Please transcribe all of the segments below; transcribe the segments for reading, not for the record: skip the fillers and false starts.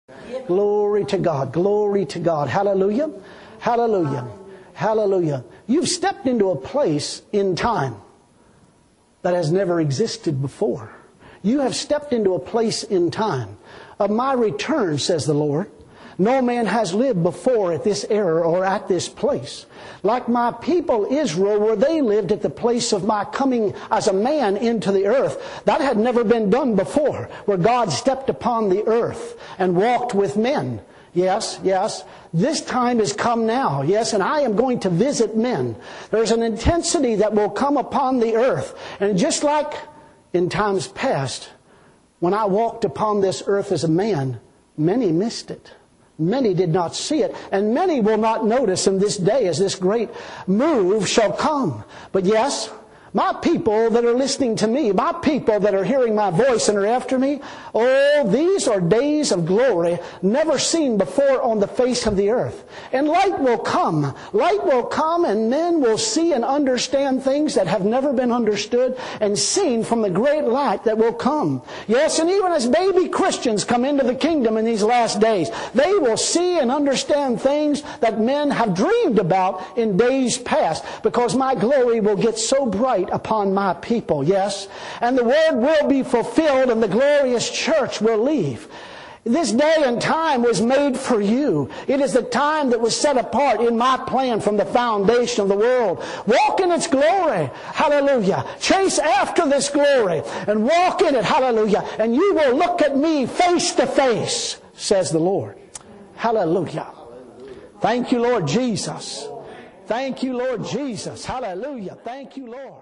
Glory to God. Glory to God. Hallelujah. Hallelujah. Hallelujah. You've stepped into a place in time that has never existed before. You have stepped into a place in time. Of my return, says the Lord, no man has lived before at this era or at this place. Like my people Israel, where they lived at the place of my coming as a man into the earth. That had never been done before, where God stepped upon the earth and walked with men. Yes, yes. This time has come now. Yes, and I am going to visit men. There's an intensity that will come upon the earth. And just like in times past, when I walked upon this earth as a man, many missed it. Many did not see it, and many will not notice in this day as this great move shall come. But yes, my people that are listening to me, my people that are hearing my voice and are after me, oh, these are days of glory never seen before on the face of the earth. And light will come. Light will come, and men will see and understand things that have never been understood and seen from the great light that will come. Yes, and even as baby Christians come into the kingdom in these last days, they will see and understand things that men have dreamed about in days past, because my glory will get so bright upon my people, yes. And the word will be fulfilled, and the glorious church will leave. This day and time was made for you. It is the time that was set apart in my plan from the foundation of the world. Walk in its glory. Hallelujah. Chase after this glory and walk in it. Hallelujah. And you will look at me face to face, says the Lord. Hallelujah. Thank you, Lord Jesus. Thank you, Lord Jesus. Hallelujah. Thank you, Lord.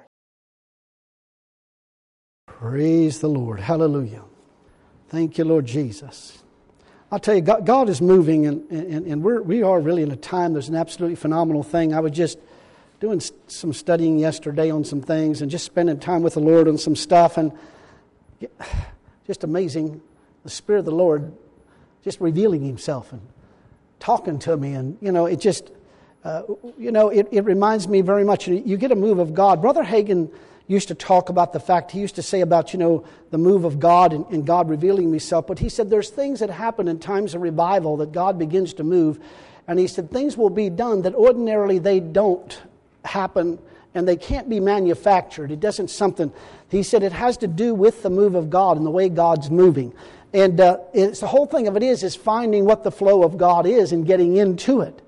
Praise the Lord. Hallelujah. Thank you, Lord Jesus. I'll tell you, God is moving, and we are really in a time that's an absolutely phenomenal thing. I was just doing some studying yesterday on some things and just spending time with the Lord on some stuff, and just amazing. The Spirit of the Lord just revealing Himself and talking to me, and it just, it reminds me very much. You get a move of God. Brother Hagin used to talk about the fact, he used to say about, the move of God and God revealing Himself. But he said there's things that happen in times of revival that God begins to move. And he said things will be done that ordinarily they don't happen and they can't be manufactured. It doesn't something. He said it has to do with the move of God and the way God's moving. And it's the whole thing of it is finding what the flow of God is and getting into it.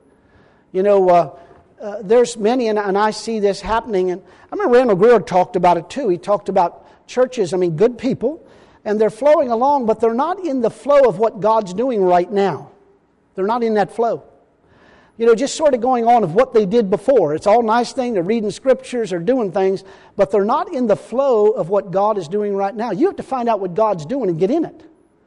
There's many, and I see this happening, and I remember Randall Greer talked about it too. He talked about churches, good people, and they're flowing along, but they're not in the flow of what God's doing right now. They're not in that flow. Just sort of going on of what they did before. It's all nice thing, they're reading scriptures, they're doing things, but they're not in the flow of what God is doing right now. You have to find out what God's doing and get in it.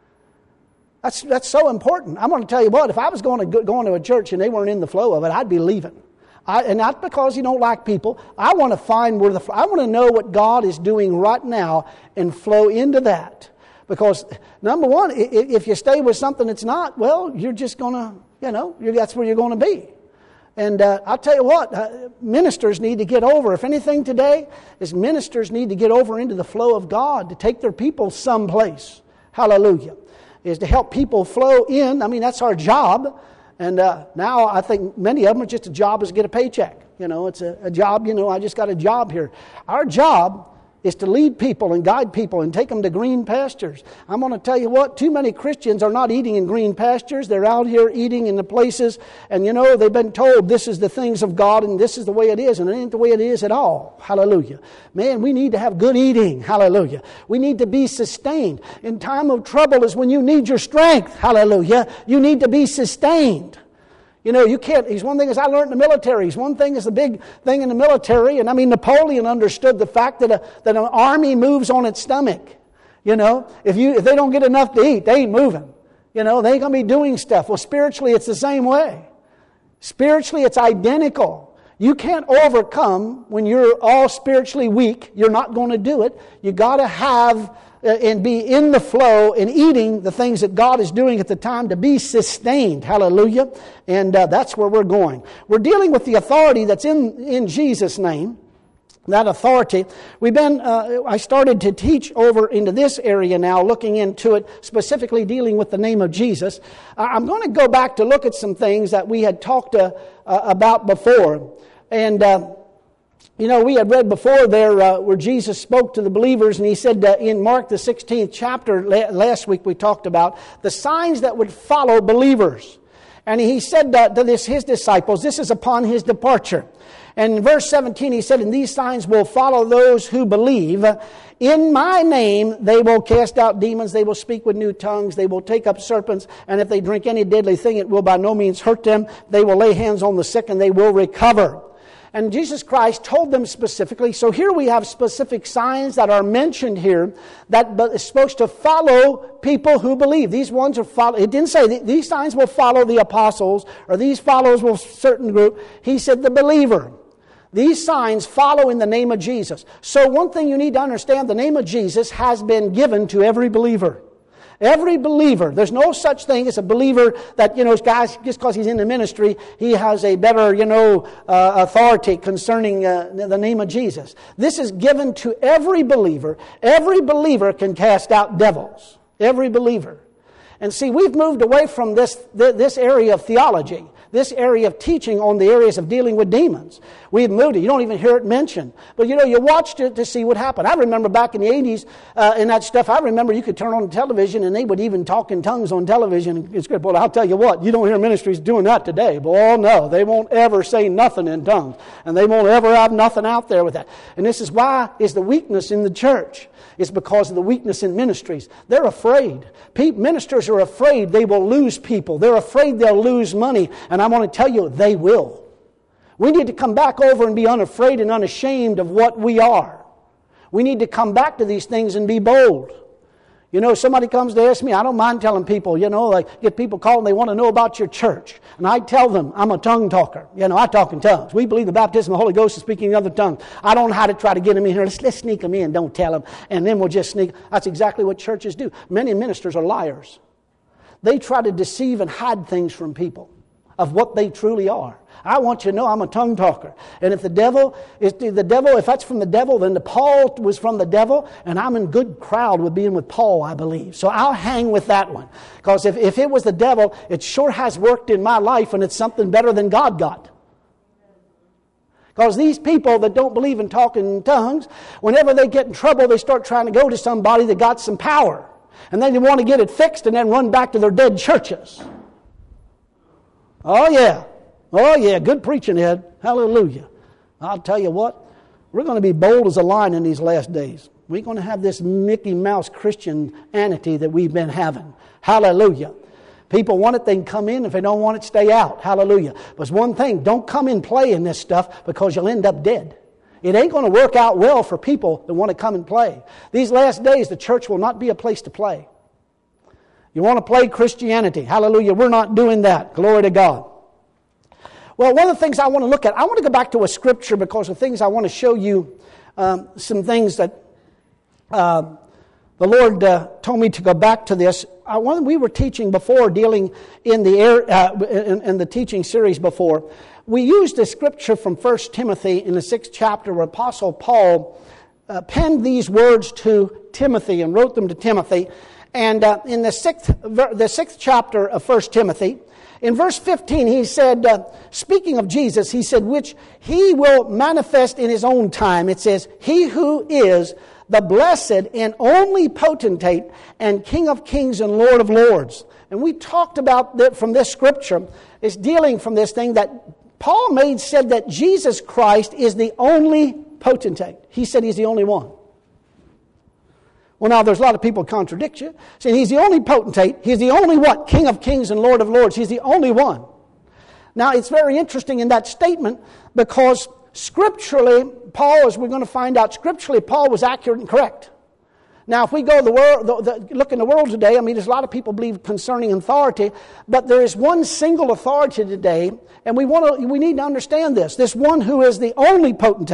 That's so important. I'm going to tell you what, if I was going to a church and they weren't in the flow of it, I'd be leaving. And not because you don't like people. I want to find I want to know what God is doing right now and flow into that. Because number one, if you stay with something that's not, well, you're just going to, that's where you're going to be. And I'll tell you what, ministers need to get over. If anything today, is ministers need to get over into the flow of God to take their people someplace. Hallelujah. Is to help people flow in. That's our job. And now I think many of them are just a job is to get a paycheck. It's a job, I just got a job here. Our job is to lead people and guide people and take them to green pastures. I'm going to tell you what, too many Christians are not eating in green pastures. They're out here eating in the places, and they've been told this is the things of God and this is the way it is, and it ain't the way it is at all. Hallelujah. Man, we need to have good eating. Hallelujah. We need to be sustained. In time of trouble is when you need your strength. Hallelujah. You need to be sustained. You can't, it's one thing as I learned in the military. It's one thing is the big thing in the military. And Napoleon understood the fact that an army moves on its stomach. If they don't get enough to eat, they ain't moving. They ain't going to be doing stuff. Well, spiritually, it's the same way. Spiritually, it's identical. You can't overcome when you're all spiritually weak. You're not going to do it. You got to have and be in the flow and eating the things that God is doing at the time to be sustained. Hallelujah. And that's where we're going. We're dealing with the authority that's in Jesus' name. that authority. I started to teach over into this area now, looking into it, specifically dealing with the name of Jesus. I'm going to go back to look at some things that we had talked about before. And, we had read before there where Jesus spoke to the believers, and he said in Mark the 16th chapter, last week we talked about the signs that would follow believers. And he said to his disciples, this is upon his departure. And in verse 17 he said, and these signs will follow those who believe. In my name they will cast out demons, they will speak with new tongues, they will take up serpents, and if they drink any deadly thing it will by no means hurt them. They will lay hands on the sick and they will recover. And Jesus Christ told them specifically, so here we have specific signs that are mentioned here that is supposed to follow people who believe. These ones are follow. It didn't say these signs will follow the apostles or these follows will certain group. He said the believer. These signs follow in the name of Jesus. So one thing you need to understand, the name of Jesus has been given to every believer. Every believer. There's no such thing as a believer that, guys, just because he's in the ministry, he has a better, authority concerning the name of Jesus. This is given to every believer. Every believer can cast out devils. Every believer. And see, we've moved away from this area of theology, this area of teaching on the areas of dealing with demons. We've moved it. You don't even hear it mentioned. But you watched it to see what happened. I remember back in the 80s and that stuff, I remember you could turn on television and they would even talk in tongues on television. It's good. Well, I'll tell you what, you don't hear ministries doing that today. But oh no, they won't ever say nothing in tongues. And they won't ever have nothing out there with that. And this is why is the weakness in the church. It's because of the weakness in ministries. They're afraid. Ministers are afraid they will lose people. They're afraid they'll lose money. And I want to tell you, they will. We need to come back over and be unafraid and unashamed of what we are. We need to come back to these things and be bold. Somebody comes to ask me, I don't mind telling people, get people calling, they want to know about your church. And I tell them, I'm a tongue talker. I talk in tongues. We believe the baptism of the Holy Ghost is speaking in other tongues. I don't know how to try to get them in here. Let's sneak them in, don't tell them. And then we'll just sneak. That's exactly what churches do. Many ministers are liars. They try to deceive and hide things from people of what they truly are. I want you to know I'm a tongue talker. And if if that's from the devil, then Paul was from the devil, and I'm in good crowd with being with Paul, I believe. So I'll hang with that one. Because if it was the devil, it sure has worked in my life, and it's something better than God got. Because these people that don't believe in talking in tongues, whenever they get in trouble, they start trying to go to somebody that got some power. And then they want to get it fixed and then run back to their dead churches. Oh yeah, good preaching, Ed. Hallelujah. I'll tell you what, we're going to be bold as a lion in these last days. We're going to have this Mickey Mouse Christianity that we've been having. Hallelujah. People want it, they can come in. If they don't want it, stay out. Hallelujah. But one thing, don't come and play in this stuff because you'll end up dead. It ain't going to work out well for people that want to come and play. These last days, the church will not be a place to play. You want to play Christianity. Hallelujah. We're not doing that. Glory to God. Well, one of the things I want to look at, I want to go back to a scripture because of things I want to show you some things that the Lord told me to go back to this. We were teaching before, dealing in the teaching series before. We used a scripture from 1 Timothy in the 6th chapter where Apostle Paul penned these words to Timothy and wrote them to Timothy. And in the 6th chapter of 1 Timothy, in verse 15, he said, speaking of Jesus, he said, which he will manifest in his own time. It says, he who is the blessed and only potentate and King of kings and Lord of lords. And we talked about that from this scripture. It's dealing from this thing that Paul said that Jesus Christ is the only potentate. He said he's the only one. Well, now, there's a lot of people contradict you, saying he's the only potentate. He's the only what? King of kings and Lord of lords. He's the only one. Now, it's very interesting in that statement because scripturally, Paul, as we're going to find out, scripturally, Paul was accurate and correct. Now, if we go look in the world today, there's a lot of people believe concerning authority, but there is one single authority today, and we need to understand this. This one who is the only potentate.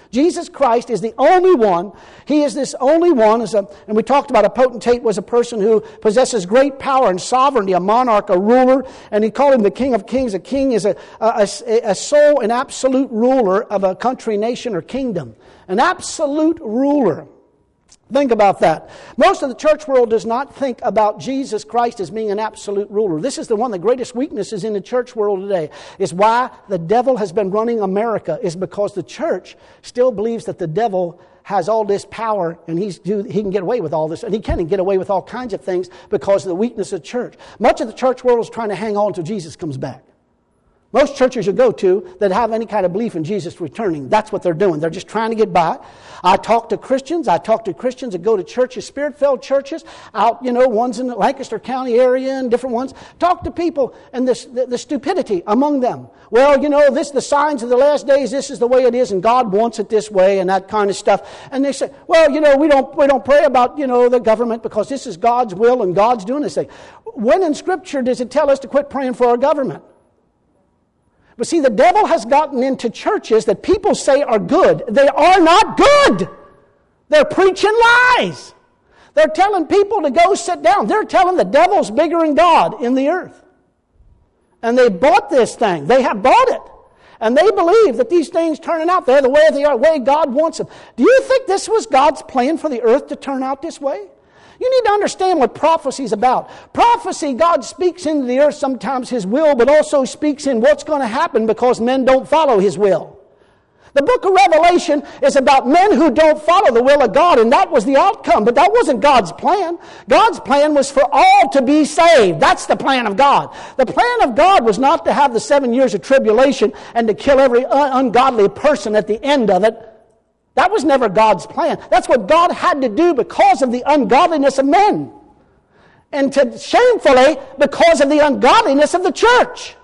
Jesus Christ is the only one. He is this only one. And we talked about a potentate was a person who possesses great power and sovereignty, a monarch, a ruler. And he called him the King of Kings. A king is a sole and absolute ruler of a country, nation, or kingdom. An absolute ruler. Think about that. Most of the church world does not think about Jesus Christ as being an absolute ruler. This is one of the greatest weaknesses in the church world today. Is why the devil has been running America, is because the church still believes that the devil has all this power and he can get away with all this. And he can get away with all kinds of things because of the weakness of the church. Much of the church world is trying to hang on until Jesus comes back. Most churches you go to that have any kind of belief in Jesus returning, that's what they're doing. They're just trying to get by. I talk to Christians that go to churches, Spirit-filled churches, out, ones in the Lancaster County area and different ones. Talk to people and the stupidity among them. Well, the signs of the last days, this is the way it is, and God wants it this way, and that kind of stuff. And they say, well, we don't pray about, the government because this is God's will and God's doing this thing. When in Scripture does it tell us to quit praying for our government? But see, the devil has gotten into churches that people say are good. They are not good. They're preaching lies. They're telling people to go sit down. They're telling the devil's bigger than God in the earth. And they bought this thing. They have bought it. And they believe that these things turning out, they're the way they are, the way God wants them. Do you think this was God's plan for the earth to turn out this way? You need to understand what prophecy is about. Prophecy, God speaks into the earth sometimes His will, but also speaks in what's going to happen because men don't follow His will. The book of Revelation is about men who don't follow the will of God, and that was the outcome. But that wasn't God's plan. God's plan was for all to be saved. That's the plan of God. The plan of God was not to have the 7 years of tribulation and to kill every ungodly person at the end of it. That was never God's plan. That's what God had to do because of the ungodliness of men. And shamefully, because of the ungodliness of the church.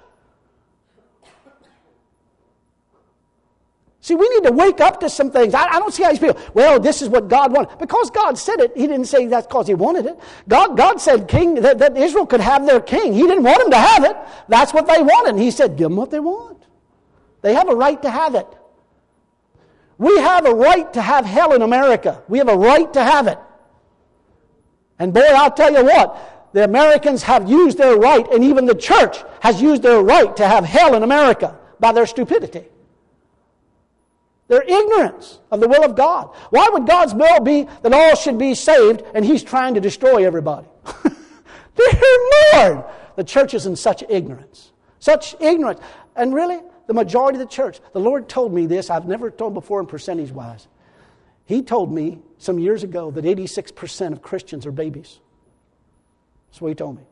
See, we need to wake up to some things. I don't see how these people, well, this is what God wanted. Because God said it, He didn't say that's because He wanted it. God said that Israel could have their king. He didn't want them to have it. That's what they wanted. And He said, give them what they want. They have a right to have it. We have a right to have hell in America. We have a right to have it. And boy, I'll tell you what, the Americans have used their right, and even the church has used their right to have hell in America by their stupidity. Their ignorance of the will of God. Why would God's will be that all should be saved and He's trying to destroy everybody? Dear Lord! The church is in such ignorance. Such ignorance. And really, the majority of the church, the Lord told me this, I've never told before in percentage-wise. He told me some years ago that 86% of Christians are babies. That's what He told me.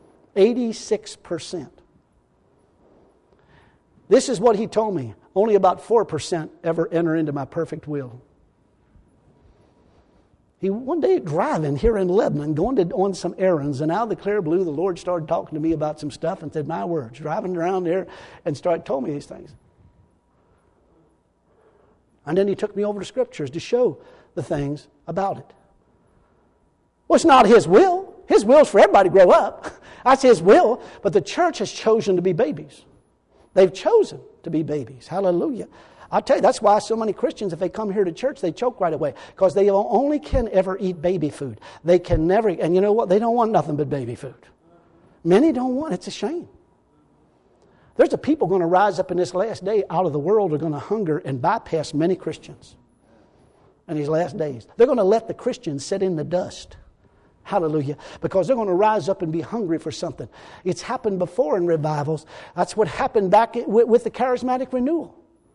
86%. This is what He told me. Only about 4% ever enter into my perfect will. He one day driving here in Lebanon, going on some errands, and out of the clear blue, the Lord started talking to me about some stuff and said, my words, driving around there, and told me these things. And then He took me over to Scriptures to show the things about it. Well, it's not His will. His will is for everybody to grow up. That's His will. But the church has chosen to be babies. They've chosen to be babies. Hallelujah. I'll tell you, that's why so many Christians, if they come here to church, they choke right away. Because they only can ever eat baby food. They can never, and you know what? They don't want nothing but baby food. Many don't want it. It's a shame. There's a people going to rise up in this last day out of the world are going to hunger and bypass many Christians in these last days. They're going to let the Christians sit in the dust. Hallelujah. Because they're going to rise up and be hungry for something. It's happened before in revivals. That's what happened back with the charismatic renewal.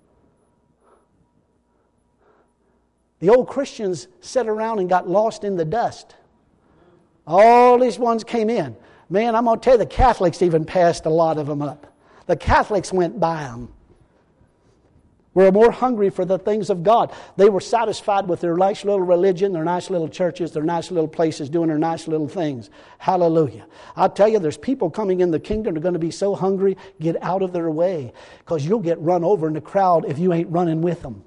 The old Christians sat around and got lost in the dust. All these ones came in. Man, I'm going to tell you, the Catholics even passed a lot of them up. The Catholics went by them. Were more hungry for the things of God. They were satisfied with their nice little religion, their nice little churches, their nice little places, doing their nice little things. Hallelujah. I'll tell you, there's people coming in the kingdom that are going to be so hungry, get out of their way. Because you'll get run over in the crowd if you ain't running with them.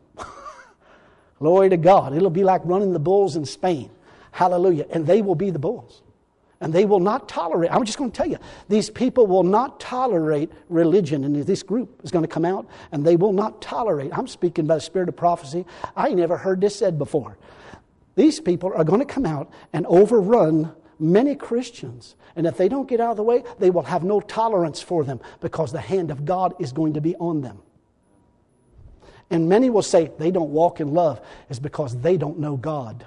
Glory to God. It'll be like running the bulls in Spain. Hallelujah. And they will be the bulls. And they will not tolerate, I'm just going to tell you, these people will not tolerate religion. And this group is going to come out and they will not tolerate. I'm speaking by the spirit of prophecy. I never heard this said before. These people are going to come out and overrun many Christians. And if they don't get out of the way, they will have no tolerance for them because the hand of God is going to be on them. And many will say they don't walk in love is because they don't know God.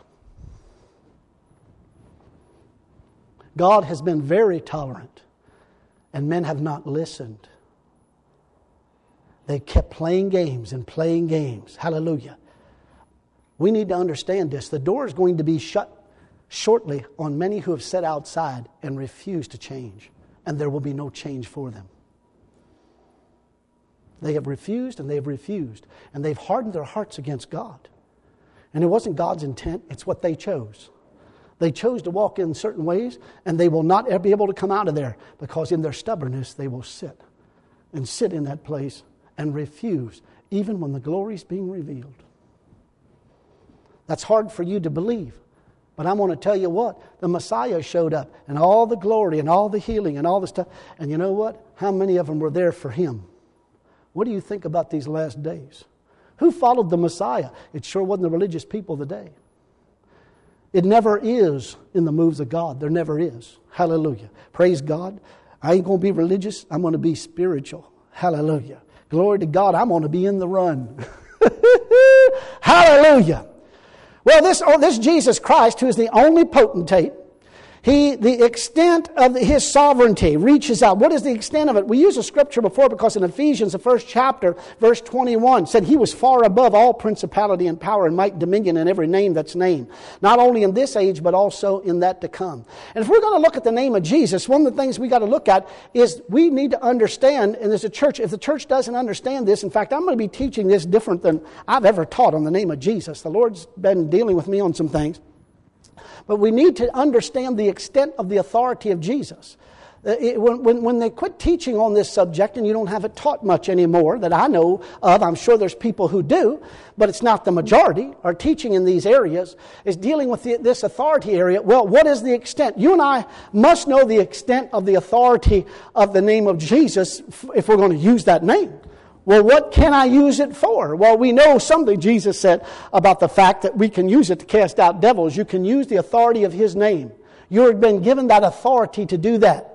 God has been very tolerant, and men have not listened. They kept playing games and playing games. Hallelujah. We need to understand this. The door is going to be shut shortly on many who have sat outside and refused to change, and there will be no change for them. They have refused, and they've hardened their hearts against God. And it wasn't God's intent, it's what they chose. They chose to walk in certain ways, and they will not ever be able to come out of there because in their stubbornness they will sit in that place and refuse, even when the glory is being revealed. That's hard for you to believe, but I'm going to tell you what, the Messiah showed up, and all the glory and all the healing and all the stuff, and you know what? How many of them were there for Him? What do you think about these last days? Who followed the Messiah? It sure wasn't the religious people of the day. It never is in the moves of God. There never is. Hallelujah. Praise God. I ain't going to be religious. I'm going to be spiritual. Hallelujah. Glory to God. I'm going to be in the run. Hallelujah. Well, this Jesus Christ, who is the only potentate, the extent of His sovereignty reaches out. What is the extent of it? We used a scripture before because in Ephesians, the first chapter, verse 21, said He was far above all principality and power and might, dominion, and every name that's named. Not only in this age, but also in that to come. And if we're going to look at the name of Jesus, one of the things we got to look at is we need to understand, and as a church, if the church doesn't understand this, in fact, I'm going to be teaching this different than I've ever taught on the name of Jesus. The Lord's been dealing with me on some things. But we need to understand the extent of the authority of Jesus. When they quit teaching on this subject, and you don't have it taught much anymore that I know of, I'm sure there's people who do, but it's not the majority, are teaching in these areas, is dealing with this authority area. Well, what is the extent? You and I must know the extent of the authority of the name of Jesus if we're going to use that name. Well, what can I use it for? Well, we know something Jesus said about the fact that we can use it to cast out devils. You can use the authority of His name. You've been given that authority to do that.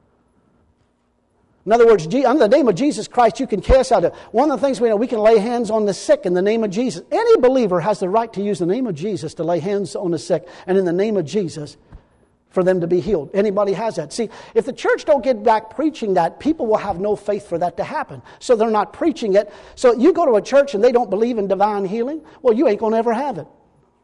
In other words, under the name of Jesus Christ, you can cast out devils. One of the things we know, we can lay hands on the sick in the name of Jesus. Any believer has the right to use the name of Jesus to lay hands on the sick, and in the name of Jesus, for them to be healed. Anybody has that. See, if the church don't get back preaching that, people will have no faith for that to happen. So they're not preaching it. So you go to a church and they don't believe in divine healing, well, you ain't going to ever have it.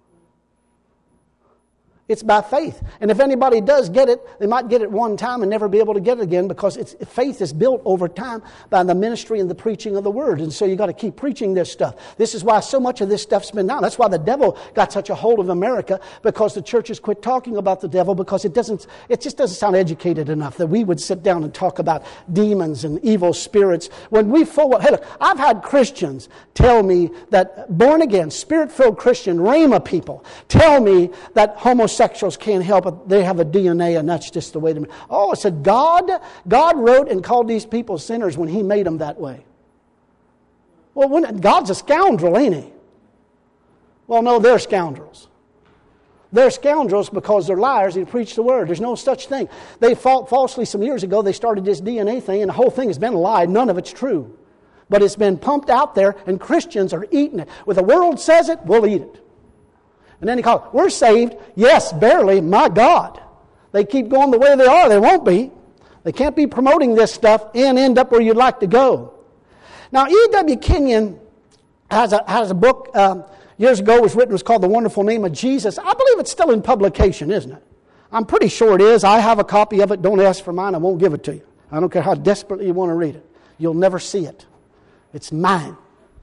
It's by faith. And if anybody does get it, they might get it one time and never be able to get it again because faith is built over time by the ministry and the preaching of the Word. And so you got to keep preaching this stuff. This is why so much of this stuff's been down. That's why the devil got such a hold of America, because the churches quit talking about the devil, because it just doesn't sound educated enough that we would sit down and talk about demons and evil spirits. Hey, look, I've had Christians tell me that born again, spirit-filled Christian Rhema people tell me that homosexuals can't help it. They have a DNA, and that's just the way to. Oh, I said God wrote and called these people sinners when He made them that way. Well, God's a scoundrel, ain't He? Well, no, they're scoundrels. They're scoundrels because they're liars and preach the Word. There's no such thing. They falsely some years ago. They started this DNA thing, and the whole thing has been a lie. None of it's true, but it's been pumped out there, and Christians are eating it. When the world says it, we'll eat it. And then he called, we're saved. Yes, barely. My God. They keep going the way they are. They won't be. They can't be promoting this stuff and end up where you'd like to go. Now, E.W. Kenyon has a book years ago. It was called The Wonderful Name of Jesus. I believe it's still in publication, isn't it? I'm pretty sure it is. I have a copy of it. Don't ask for mine. I won't give it to you. I don't care how desperately you want to read it. You'll never see it. It's mine.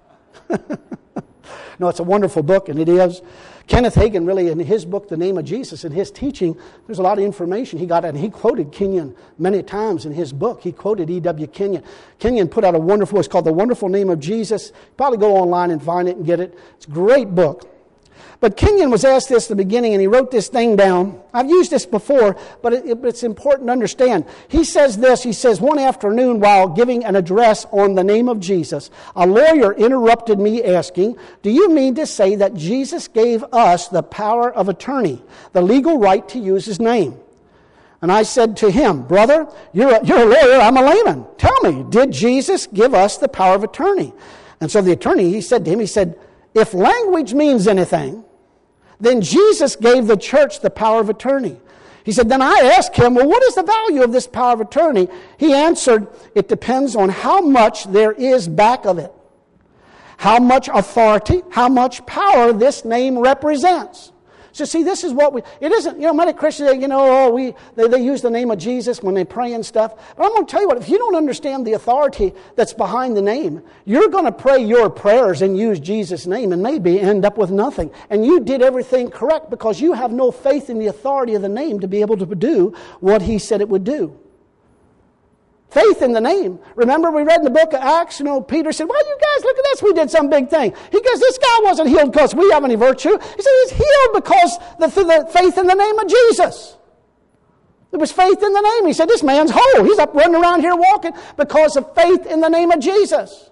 No, it's a wonderful book, and it is. Kenneth Hagin, really, in his book, The Name of Jesus, in his teaching, there's a lot of information he got, and he quoted Kenyon many times in his book. He quoted E.W. Kenyon. Kenyon put out a wonderful, it's called The Wonderful Name of Jesus. Probably go online and find it and get it. It's a great book. But Kenyon was asked this at the beginning, and he wrote this thing down. I've used this before, but it's important to understand. He says this, he says, one afternoon while giving an address on the name of Jesus, a lawyer interrupted me asking, do you mean to say that Jesus gave us the power of attorney, the legal right to use his name? And I said to him, brother, you're a lawyer, I'm a layman. Tell me, did Jesus give us the power of attorney? And so the attorney, he said to him, he said, if language means anything, then Jesus gave the church the power of attorney. He said, then I asked him, well, what is the value of this power of attorney? He answered, it depends on how much there is back of it. How much authority, how much power this name represents. So see, this is what it isn't, many Christians, they use the name of Jesus when they pray and stuff. But I'm going to tell you what, if you don't understand the authority that's behind the name, you're going to pray your prayers and use Jesus' name and maybe end up with nothing. And you did everything correct because you have no faith in the authority of the name to be able to do what he said it would do. Faith in the name. Remember we read in the book of Acts, Peter said, well, you guys, look at this, we did some big thing. He goes, this guy wasn't healed because we have any virtue. He said, he's healed because the faith in the name of Jesus. There was faith in the name. He said, this man's whole. He's up running around here walking because of faith in the name of Jesus.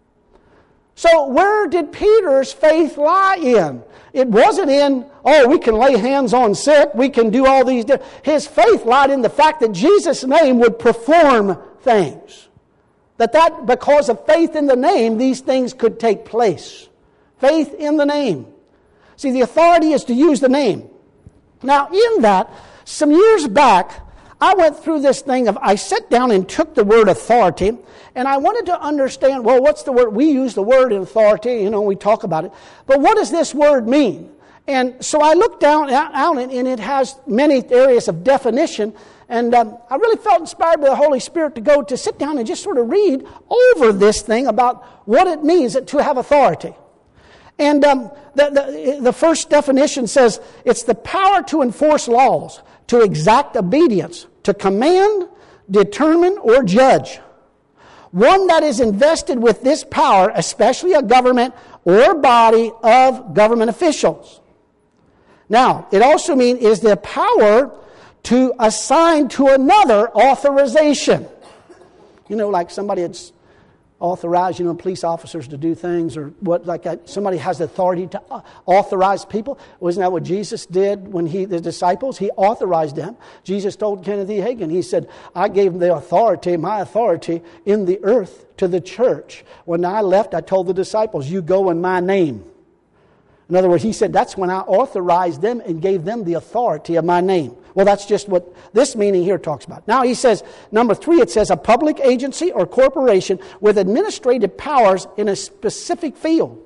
So where did Peter's faith lie in? It wasn't in, we can lay hands on sick, we can do all these. His faith lied in the fact that Jesus' name would perform things. That because of faith in the name, these things could take place. Faith in the name. See, the authority is to use the name. Now, in that, some years back, I went through this thing I sat down and took the word authority, and I wanted to understand, well, what's the word? We use the word authority, we talk about it. But what does this word mean? And so I looked down and it has many areas of definition, and I really felt inspired by the Holy Spirit to sit down and just sort of read over this thing about what it means to have authority. And the first definition says, it's the power to enforce laws, to exact obedience, to command, determine, or judge. One that is invested with this power, especially a government or body of government officials. Now, it also means is the power to assign to another authorization. Like somebody that's authorized, police officers to do things or what like that. Somebody has the authority to authorize people. Wasn't that what Jesus did when the disciples? He authorized them. Jesus told Kenneth E. Hagin, he said, I gave my authority in the earth to the church. When I left, I told the disciples, you go in my name. In other words, he said, that's when I authorized them and gave them the authority of my name. Well, that's just what this meaning here talks about. Now he says, number 3, it says a public agency or corporation with administrative powers in a specific field.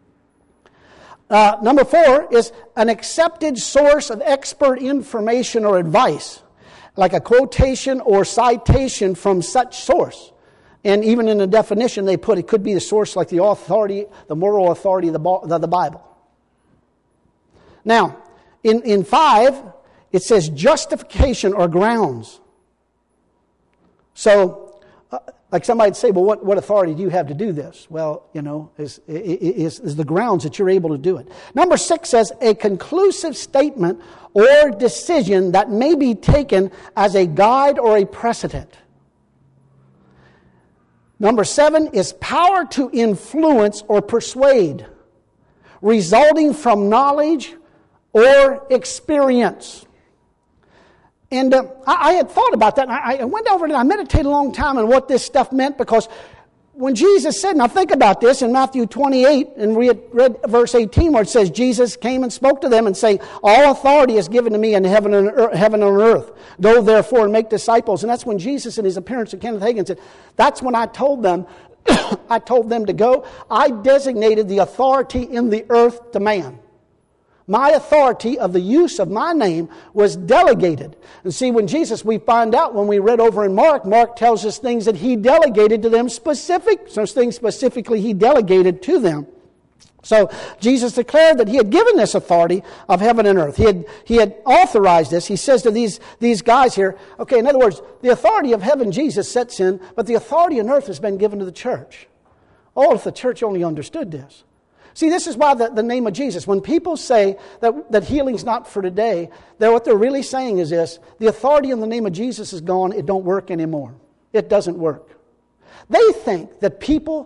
Number 4 is an accepted source of expert information or advice, like a quotation or citation from such source. And even in the definition they put, it could be the source like the authority, the moral authority of the Bible. Now, in 5, it says justification or grounds. So, like somebody would say, well, what authority do you have to do this? Well, is the grounds that you're able to do it. Number 6 says a conclusive statement or decision that may be taken as a guide or a precedent. Number 7 is power to influence or persuade, resulting from knowledge or experience. And I had thought about that, and I went over it and I meditated a long time on what this stuff meant, because when Jesus said, now think about this, in Matthew 28, and we had read verse 18 where it says, Jesus came and spoke to them and saying, all authority is given to me in heaven and earth. Go therefore and make disciples. And that's when Jesus in his appearance to Kenneth Hagin said, that's when I told them, to go. I designated the authority in the earth to man. My authority of the use of my name was delegated. And see, when Jesus, we find out when we read over in Mark tells us things that he delegated to them those things specifically he delegated to them. So Jesus declared that he had given this authority of heaven and earth. He had authorized this. He says to these guys here, okay, in other words, the authority of heaven Jesus sets in, but the authority on earth has been given to the church. Oh, if the church only understood this. See, this is why the name of Jesus, when people say that healing's not for today, what they're really saying is this: the authority in the name of Jesus is gone, it don't work anymore. It doesn't work. They think that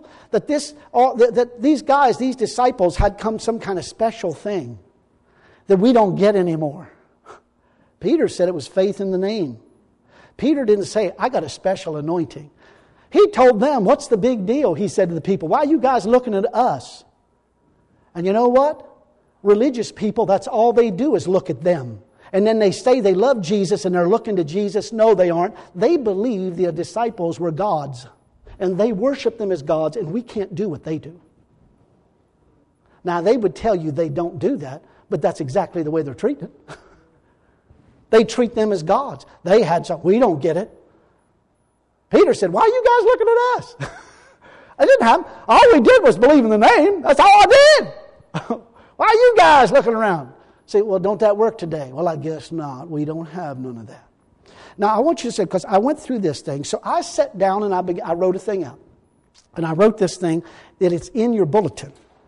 these guys, these disciples, had come some kind of special thing that we don't get anymore. Peter said it was faith in the name. Peter didn't say, I got a special anointing. He told them, what's the big deal? He said to the people, why are you guys looking at us? And you know what? Religious people, that's all they do is look at them. And then they say they love Jesus and they're looking to Jesus. No, they aren't. They believe the disciples were gods. And they worship them as gods, and we can't do what they do. Now, they would tell you they don't do that, but that's exactly the way they're treated. They treat them as gods. They had some. We don't get it. Peter said, why are you guys looking at us? I didn't have. All we did was believe in the name. That's all I did. Why are you guys looking around? Say, well, don't that work today? Well, I guess not. We don't have none of that. Now, I want you to say, because I went through this thing. So I sat down and I wrote a thing out. And I wrote this thing that it's in your bulletin.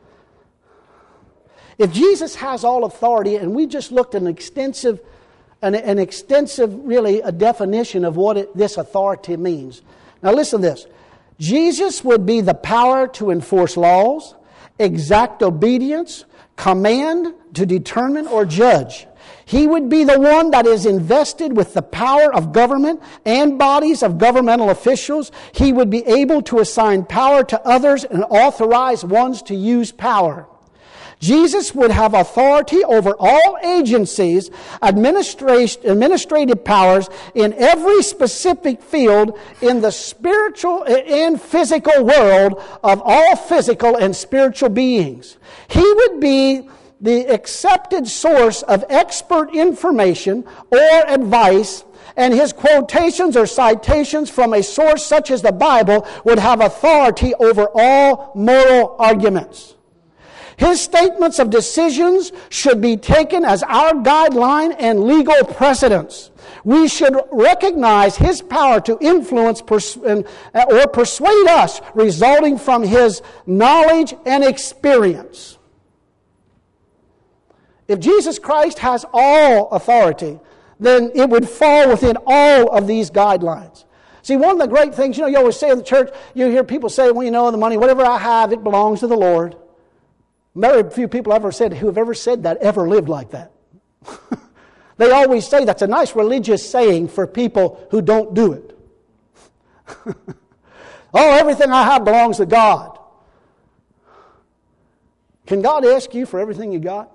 If Jesus has all authority, and we just looked at an extensive really a definition of what this authority means. Now listen to this. Jesus would be the power to enforce laws, exact obedience, command to determine or judge. He would be the one that is invested with the power of government and bodies of governmental officials. He would be able to assign power to others and authorize ones to use power. Jesus would have authority over all agencies, administrative powers in every specific field in the spiritual and physical world of all physical and spiritual beings. He would be the accepted source of expert information or advice, and his quotations or citations from a source such as the Bible would have authority over all moral arguments. His statements of decisions should be taken as our guideline and legal precedents. We should recognize his power to influence or persuade us, resulting from his knowledge and experience. If Jesus Christ has all authority, then it would fall within all of these guidelines. See, one of the great things, you always say in the church, you hear people say, well, the money, whatever I have, it belongs to the Lord. Very few people who have ever said that ever lived like that. They always say that's a nice religious saying for people who don't do it. Oh, everything I have belongs to God. Can God ask you for everything you got?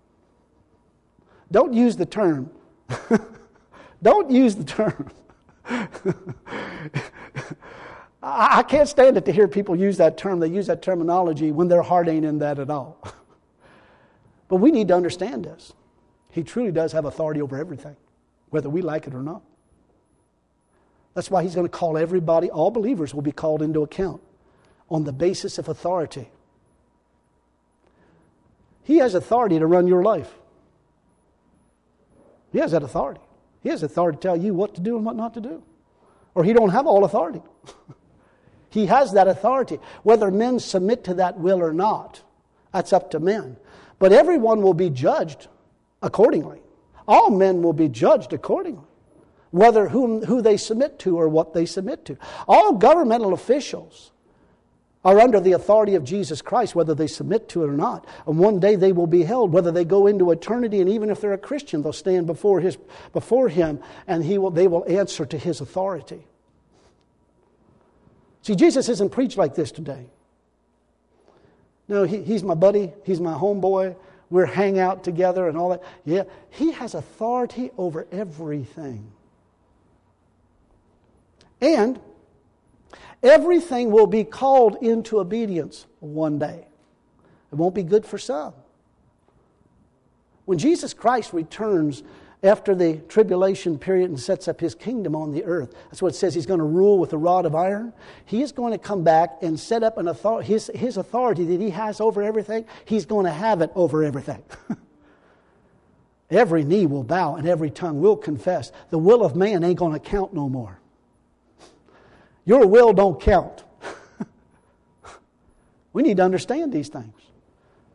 Don't use the term. Don't use the term. I can't stand it to hear people use that term. They use that terminology when their heart ain't in that at all. But we need to understand this. He truly does have authority over everything, whether we like it or not. That's why he's going to call everybody, all believers will be called into account on the basis of authority. He has authority to run your life. He has that authority. He has authority to tell you what to do and what not to do. Or he don't have all authority. He has that authority. Whether men submit to that will or not, that's up to men. But everyone will be judged accordingly. All men will be judged accordingly. Whether who they submit to or what they submit to. All governmental officials are under the authority of Jesus Christ, whether they submit to it or not. And one day they will be held, whether they go into eternity, and even if they're a Christian, they'll stand before him, and they will answer to his authority. See, Jesus isn't preached like this today. No, he's my buddy, he's my homeboy, we're hang out together and all that. Yeah, he has authority over everything. And everything will be called into obedience one day. It won't be good for some. When Jesus Christ returns after the tribulation period and sets up his kingdom on the earth, that's what it says, he's going to rule with a rod of iron. He is going to come back and set up an authority, his authority that he has over everything, he's going to have it over everything. Every knee will bow and every tongue will confess. The will of man ain't going to count no more. Your will don't count. We need to understand these things.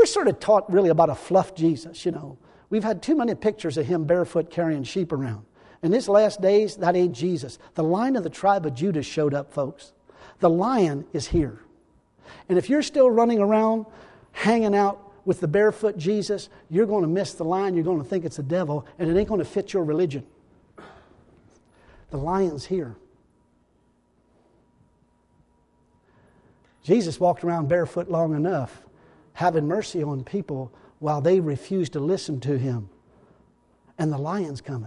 We're sort of taught really about a fluff Jesus, you know. We've had too many pictures of him barefoot carrying sheep around. In his last days, that ain't Jesus. The Lion of the tribe of Judah showed up, folks. The Lion is here. And if you're still running around, hanging out with the barefoot Jesus, you're going to miss the Lion. You're going to think it's the devil, and it ain't going to fit your religion. The Lion's here. Jesus walked around barefoot long enough, having mercy on people while they refused to listen to him. And the Lion's coming.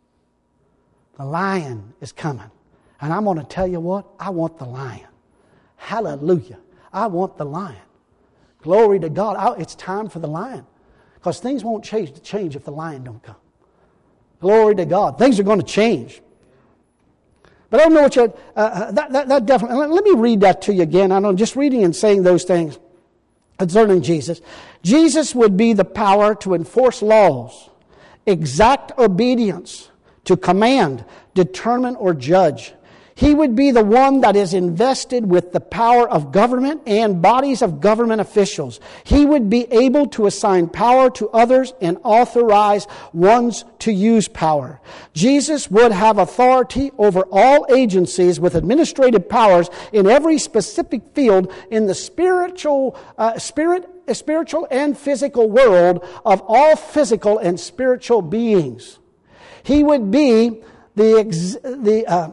The Lion is coming. And I'm going to tell you what, I want the Lion. Hallelujah. I want the Lion. Glory to God. It's time for the Lion. Because things won't change if the Lion don't come. Glory to God. Things are going to change. But I don't know what you... that definitely... Let me read that to you again. I know just reading and saying those things concerning Jesus. Jesus would be the power to enforce laws, exact obedience, to command, determine, or judge. He would be the one that is invested with the power of government and bodies of government officials. He would be able to assign power to others and authorize ones to use power. Jesus would have authority over all agencies with administrative powers in every specific field in the spiritual and physical world of all physical and spiritual beings. He would be the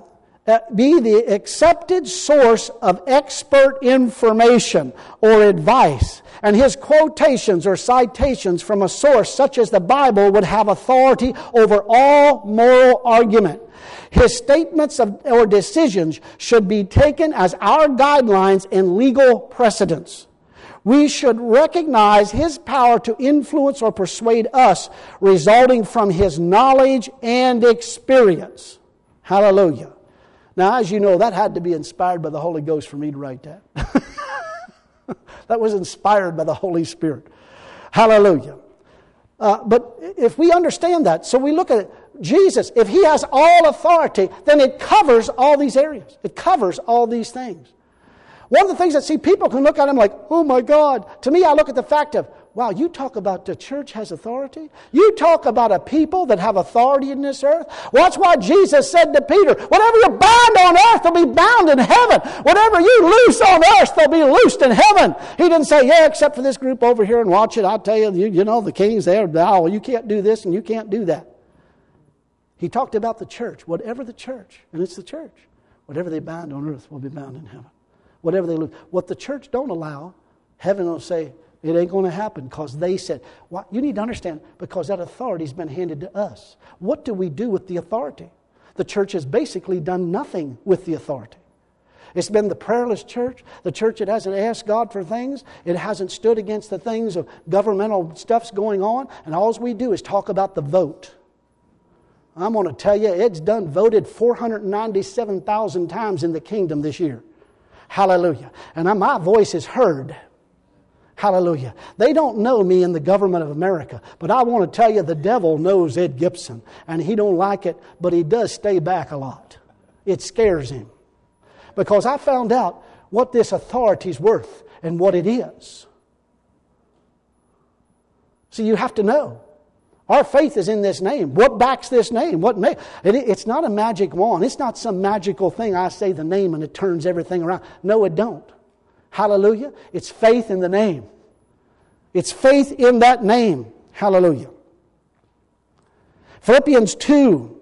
accepted source of expert information or advice, and his quotations or citations from a source such as the Bible would have authority over all moral argument. His statements or decisions should be taken as our guidelines and legal precedents. We should recognize his power to influence or persuade us, resulting from his knowledge and experience. Hallelujah. Now, as you know, that had to be inspired by the Holy Ghost for me to write that. That was inspired by the Holy Spirit. Hallelujah. But if we understand that, so we look at it, Jesus, if he has all authority, then it covers all these areas. It covers all these things. One of the things that people can look at him like, oh my God. To me, I look at the fact of, wow, you talk about the church has authority? You talk about a people that have authority in this earth? Well, that's why Jesus said to Peter, whatever you bind on earth will be bound in heaven. Whatever you loose on earth will be loosed in heaven. He didn't say, yeah, except for this group over here and watch it. I'll tell you, you know, the king's there. Oh, you can't do this and you can't do that. He talked about the church. Whatever the church, and it's the church. Whatever they bind on earth will be bound in heaven. Whatever they lose. What the church don't allow, heaven will say, it ain't going to happen because they said. Well, you need to understand, because that authority has been handed to us. What do we do with the authority? The church has basically done nothing with the authority. It's been the prayerless church, the church that hasn't asked God for things. It hasn't stood against the things of governmental stuff's going on. And all we do is talk about the vote. I'm going to tell you, it's done voted 497,000 times in the kingdom this year. Hallelujah. And my voice is heard. Hallelujah. They don't know me in the government of America, but I want to tell you the devil knows Ed Gibson, and he don't like it, but he does stay back a lot. It scares him. Because I found out what this authority is worth and what it is. So you have to know. Our faith is in this name. What backs this name? It's not a magic wand. It's not some magical thing. I say the name and it turns everything around. No, it don't. Hallelujah. It's faith in the name. It's faith in that name. Hallelujah. Philippians 2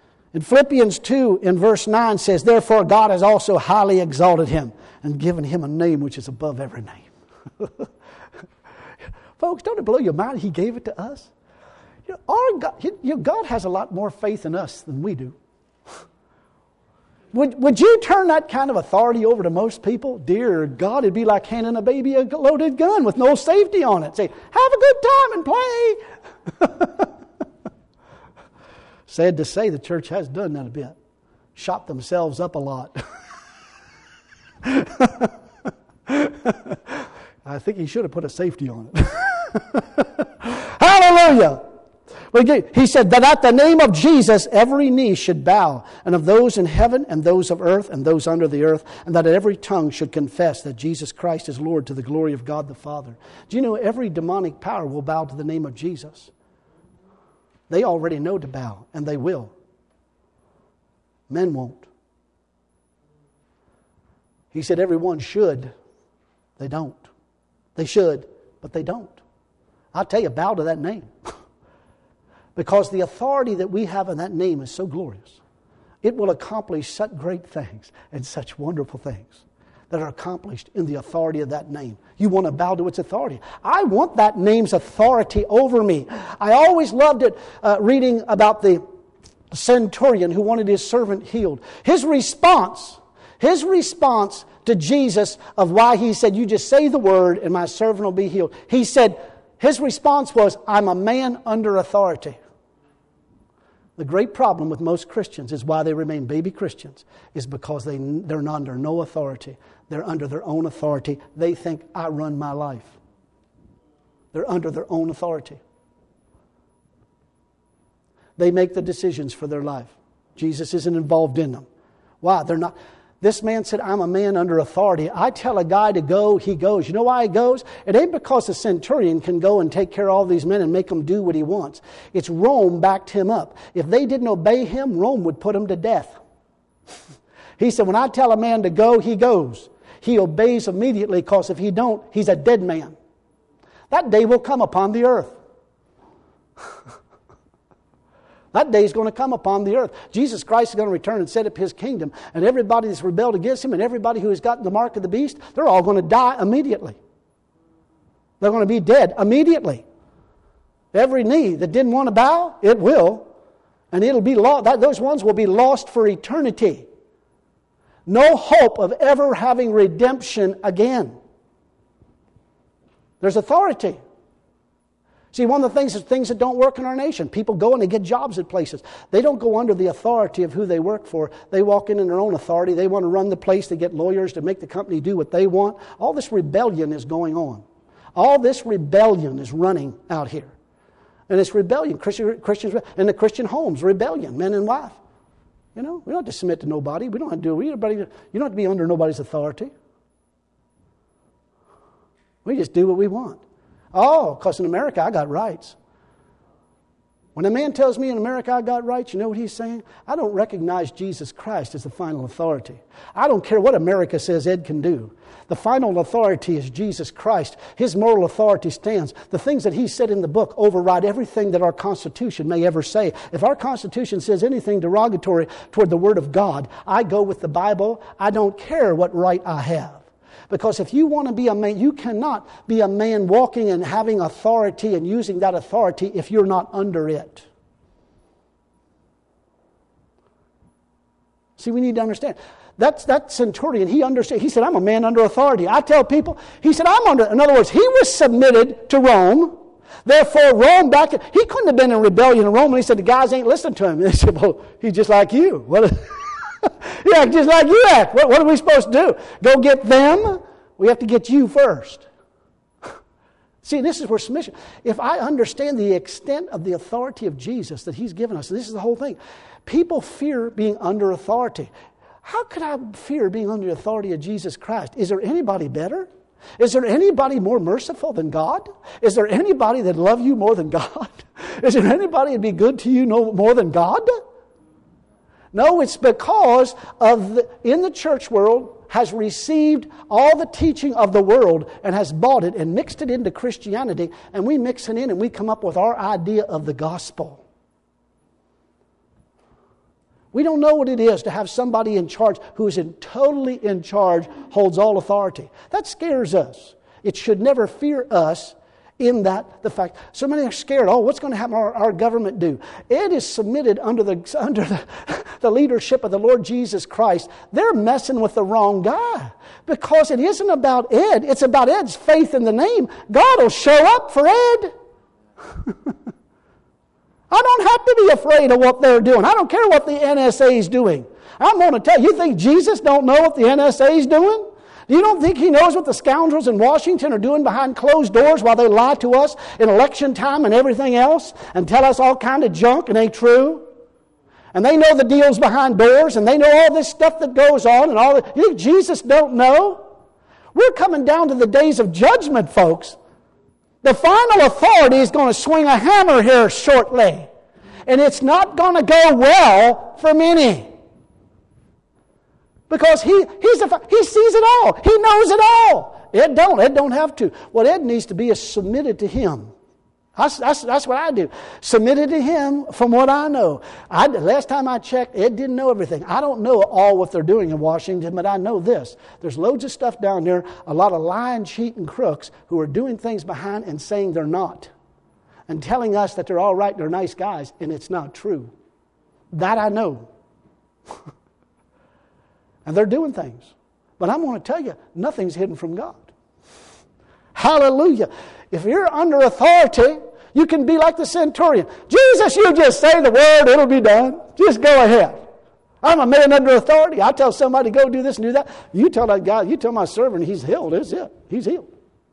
in verse 9 says, therefore God has also highly exalted him and given him a name which is above every name. Folks, don't it blow your mind? He gave it to us. God has a lot more faith in us than we do. Would you turn that kind of authority over to most people? Dear God, it'd be like handing a baby a loaded gun with no safety on it. Say, have a good time and play. Sad to say, the church has done that a bit. Shot themselves up a lot. I think he should have put a safety on it. Hallelujah. He said that at the name of Jesus, every knee should bow, and of those in heaven and those of earth and those under the earth, and that every tongue should confess that Jesus Christ is Lord to the glory of God the Father. Do you know every demonic power will bow to the name of Jesus? They already know to bow, and they will. Men won't. He said everyone should. They don't. They should, but they don't. I'll tell you, bow to that name. Because the authority that we have in that name is so glorious. It will accomplish such great things and such wonderful things that are accomplished in the authority of that name. You want to bow to its authority. I want that name's authority over me. I always loved it reading about the centurion who wanted his servant healed. His response to Jesus of why he said, you just say the word and my servant will be healed. He said, his response was, I'm a man under authority. The great problem with most Christians is why they remain baby Christians is because they're under no authority. They're under their own authority. They think, I run my life. They're under their own authority. They make the decisions for their life. Jesus isn't involved in them. Why? They're not. This man said, I'm a man under authority. I tell a guy to go, he goes. You know why he goes? It ain't because the centurion can go and take care of all these men and make them do what he wants. It's Rome backed him up. If they didn't obey him, Rome would put him to death. He said, when I tell a man to go, he goes. He obeys immediately because if he don't, he's a dead man. That day will come upon the earth. That day is going to come upon the earth. Jesus Christ is going to return and set up His kingdom. And everybody that's rebelled against Him and everybody who has gotten the mark of the beast, they're all going to die immediately. They're going to be dead immediately. Every knee that didn't want to bow, it will. And it'll be lost. Those ones will be lost for eternity. No hope of ever having redemption again. There's authority. See, one of the things that don't work in our nation, people go and they get jobs at places. They don't go under the authority of who they work for. They walk in their own authority. They want to run the place. They get lawyers to make the company do what they want. All this rebellion is going on. All this rebellion is running out here. And it's rebellion. Christians in the Christian homes, rebellion, men and wife. You know, we don't have to submit to nobody. We don't have to do anybody. You don't have to be under nobody's authority. We just do what we want. Oh, because in America I got rights. When a man tells me in America I got rights, you know what he's saying? I don't recognize Jesus Christ as the final authority. I don't care what America says Ed can do. The final authority is Jesus Christ. His moral authority stands. The things that He said in the book override everything that our Constitution may ever say. If our Constitution says anything derogatory toward the Word of God, I go with the Bible. I don't care what right I have. Because if you want to be a man, you cannot be a man walking and having authority and using that authority if you're not under it. See, we need to understand. That centurion, he understood. He said, I'm a man under authority. I tell people, he said, I'm under, in other words, he was submitted to Rome. Therefore, Rome he couldn't have been in rebellion in Rome. And he said, the guys ain't listening to him. They said, well, he's just like you. What? Yeah, just like you act. What are we supposed to do? Go get them? We have to get you first. See, this is where submission. If I understand the extent of the authority of Jesus that He's given us, this is the whole thing. People fear being under authority. How could I fear being under the authority of Jesus Christ? Is there anybody better? Is there anybody more merciful than God? Is there anybody that love you more than God? Is there anybody that'd be good to you more than God? No, it's because in the church world has received all the teaching of the world and has bought it and mixed it into Christianity, and we mix it in and we come up with our idea of the gospel. We don't know what it is to have somebody in charge who is totally in charge, holds all authority. That scares us. It should never fear us. In that, the fact, so many are scared. Oh, what's going to happen? Our government do? It is submitted under the leadership of the Lord Jesus Christ. They're messing with the wrong guy because it isn't about Ed. It's about Ed's faith in the name. God will show up for Ed. I don't have to be afraid of what they're doing. I don't care what the NSA is doing. I'm going to tell you. You think Jesus don't know what the NSA is doing? You don't think He knows what the scoundrels in Washington are doing behind closed doors while they lie to us in election time and everything else and tell us all kind of junk and ain't true? And they know the deals behind doors and they know all this stuff that goes on and all that. You think Jesus don't know? We're coming down to the days of judgment, folks. The final authority is going to swing a hammer here shortly. And it's not going to go well for many. Because he sees it all. He knows it all. Ed don't have to. What Ed needs to be is submitted to Him. That's what I do. Submitted to Him from what I know. Last time I checked, Ed didn't know everything. I don't know all what they're doing in Washington, but I know this. There's loads of stuff down there, a lot of lying, cheating crooks who are doing things behind and saying they're not. And telling us that they're all right, they're nice guys, and it's not true. That I know. And they're doing things. But I'm going to tell you, nothing's hidden from God. Hallelujah. If you're under authority, you can be like the centurion. Jesus, you just say the word, it'll be done. Just go ahead. I'm a man under authority. I tell somebody, go do this and do that. You tell that guy, you tell my servant he's healed. That's it. He's healed.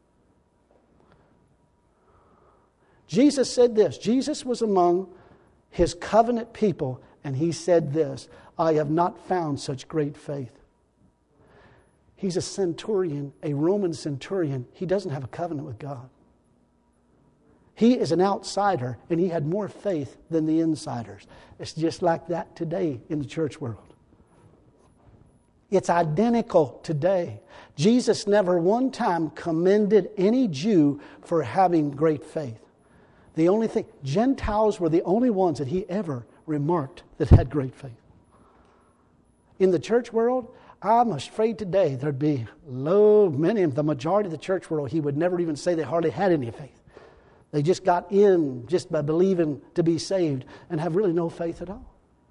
Jesus said this. Jesus was among His covenant people, and He said this, I have not found such great faith. He's a centurion, a Roman centurion. He doesn't have a covenant with God. He is an outsider, and he had more faith than the insiders. It's just like that today in the church world. It's identical today. Jesus never one time commended any Jew for having great faith. The only thing, Gentiles were the only ones that He ever remarked that had great faith. In the church world, I'm afraid today there'd be the majority of the church world, He would never even say they hardly had any faith. They just got in just by believing to be saved and have really no faith at all.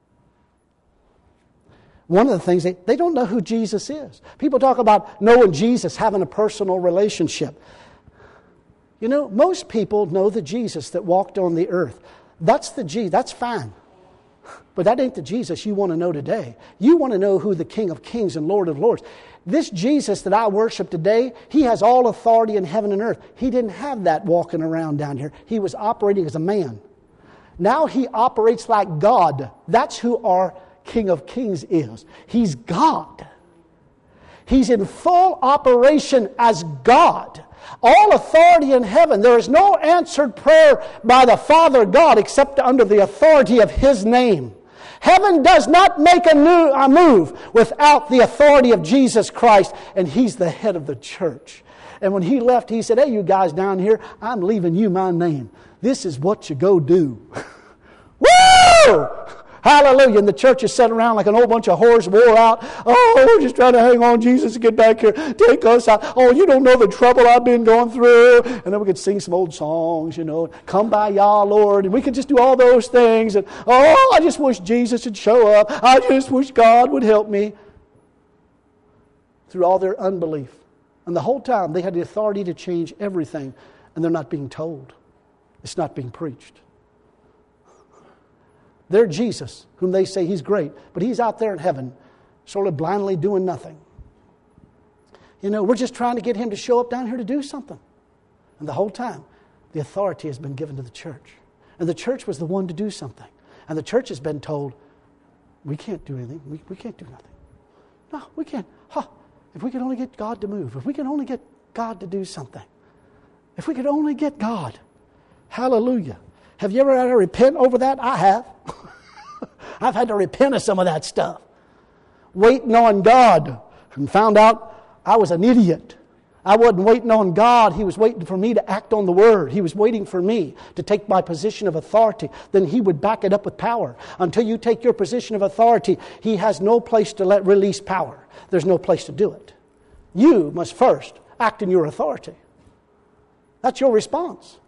One of the things, they don't know who Jesus is. People talk about knowing Jesus, having a personal relationship. You know, most people know the Jesus that walked on the earth. That's the Jesus. That's fine. But that ain't the Jesus you want to know today. You want to know who the King of Kings and Lord of Lords. This Jesus that I worship today, He has all authority in heaven and earth. He didn't have that walking around down here. He was operating as a man. Now He operates like God. That's who our King of Kings is. He's God. He's in full operation as God. All authority in heaven. There is no answered prayer by the Father God except under the authority of His name. Heaven does not make a move without the authority of Jesus Christ, and He's the head of the church. And when He left, He said, hey, you guys down here, I'm leaving you my name. This is what you go do. Woo! Hallelujah. And the church is sitting around like an old bunch of whores wore out. Oh, we're just trying to hang on, Jesus, to get back here. Take us out. Oh, you don't know the trouble I've been going through. And then we could sing some old songs, you know. Come by Yah, Lord. And we could just do all those things. And, oh, I just wish Jesus would show up. I just wish God would help me. Through all their unbelief. And the whole time they had the authority to change everything. And they're not being told. It's not being preached. They're Jesus, whom they say He's great, but He's out there in heaven, sort of blindly doing nothing. You know, we're just trying to get Him to show up down here to do something. And the whole time, the authority has been given to the church. And the church was the one to do something. And the church has been told, we can't do anything. We can't do nothing. No, we can't. If we could only get God to move. If we could only get God to do something. If we could only get God. Hallelujah. Have you ever had to repent over that? I have. I've had to repent of some of that stuff. Waiting on God. And found out I was an idiot. I wasn't waiting on God. He was waiting for me to act on the Word. He was waiting for me to take my position of authority. Then He would back it up with power. Until you take your position of authority, He has no place to release power. There's no place to do it. You must first act in your authority. That's your response.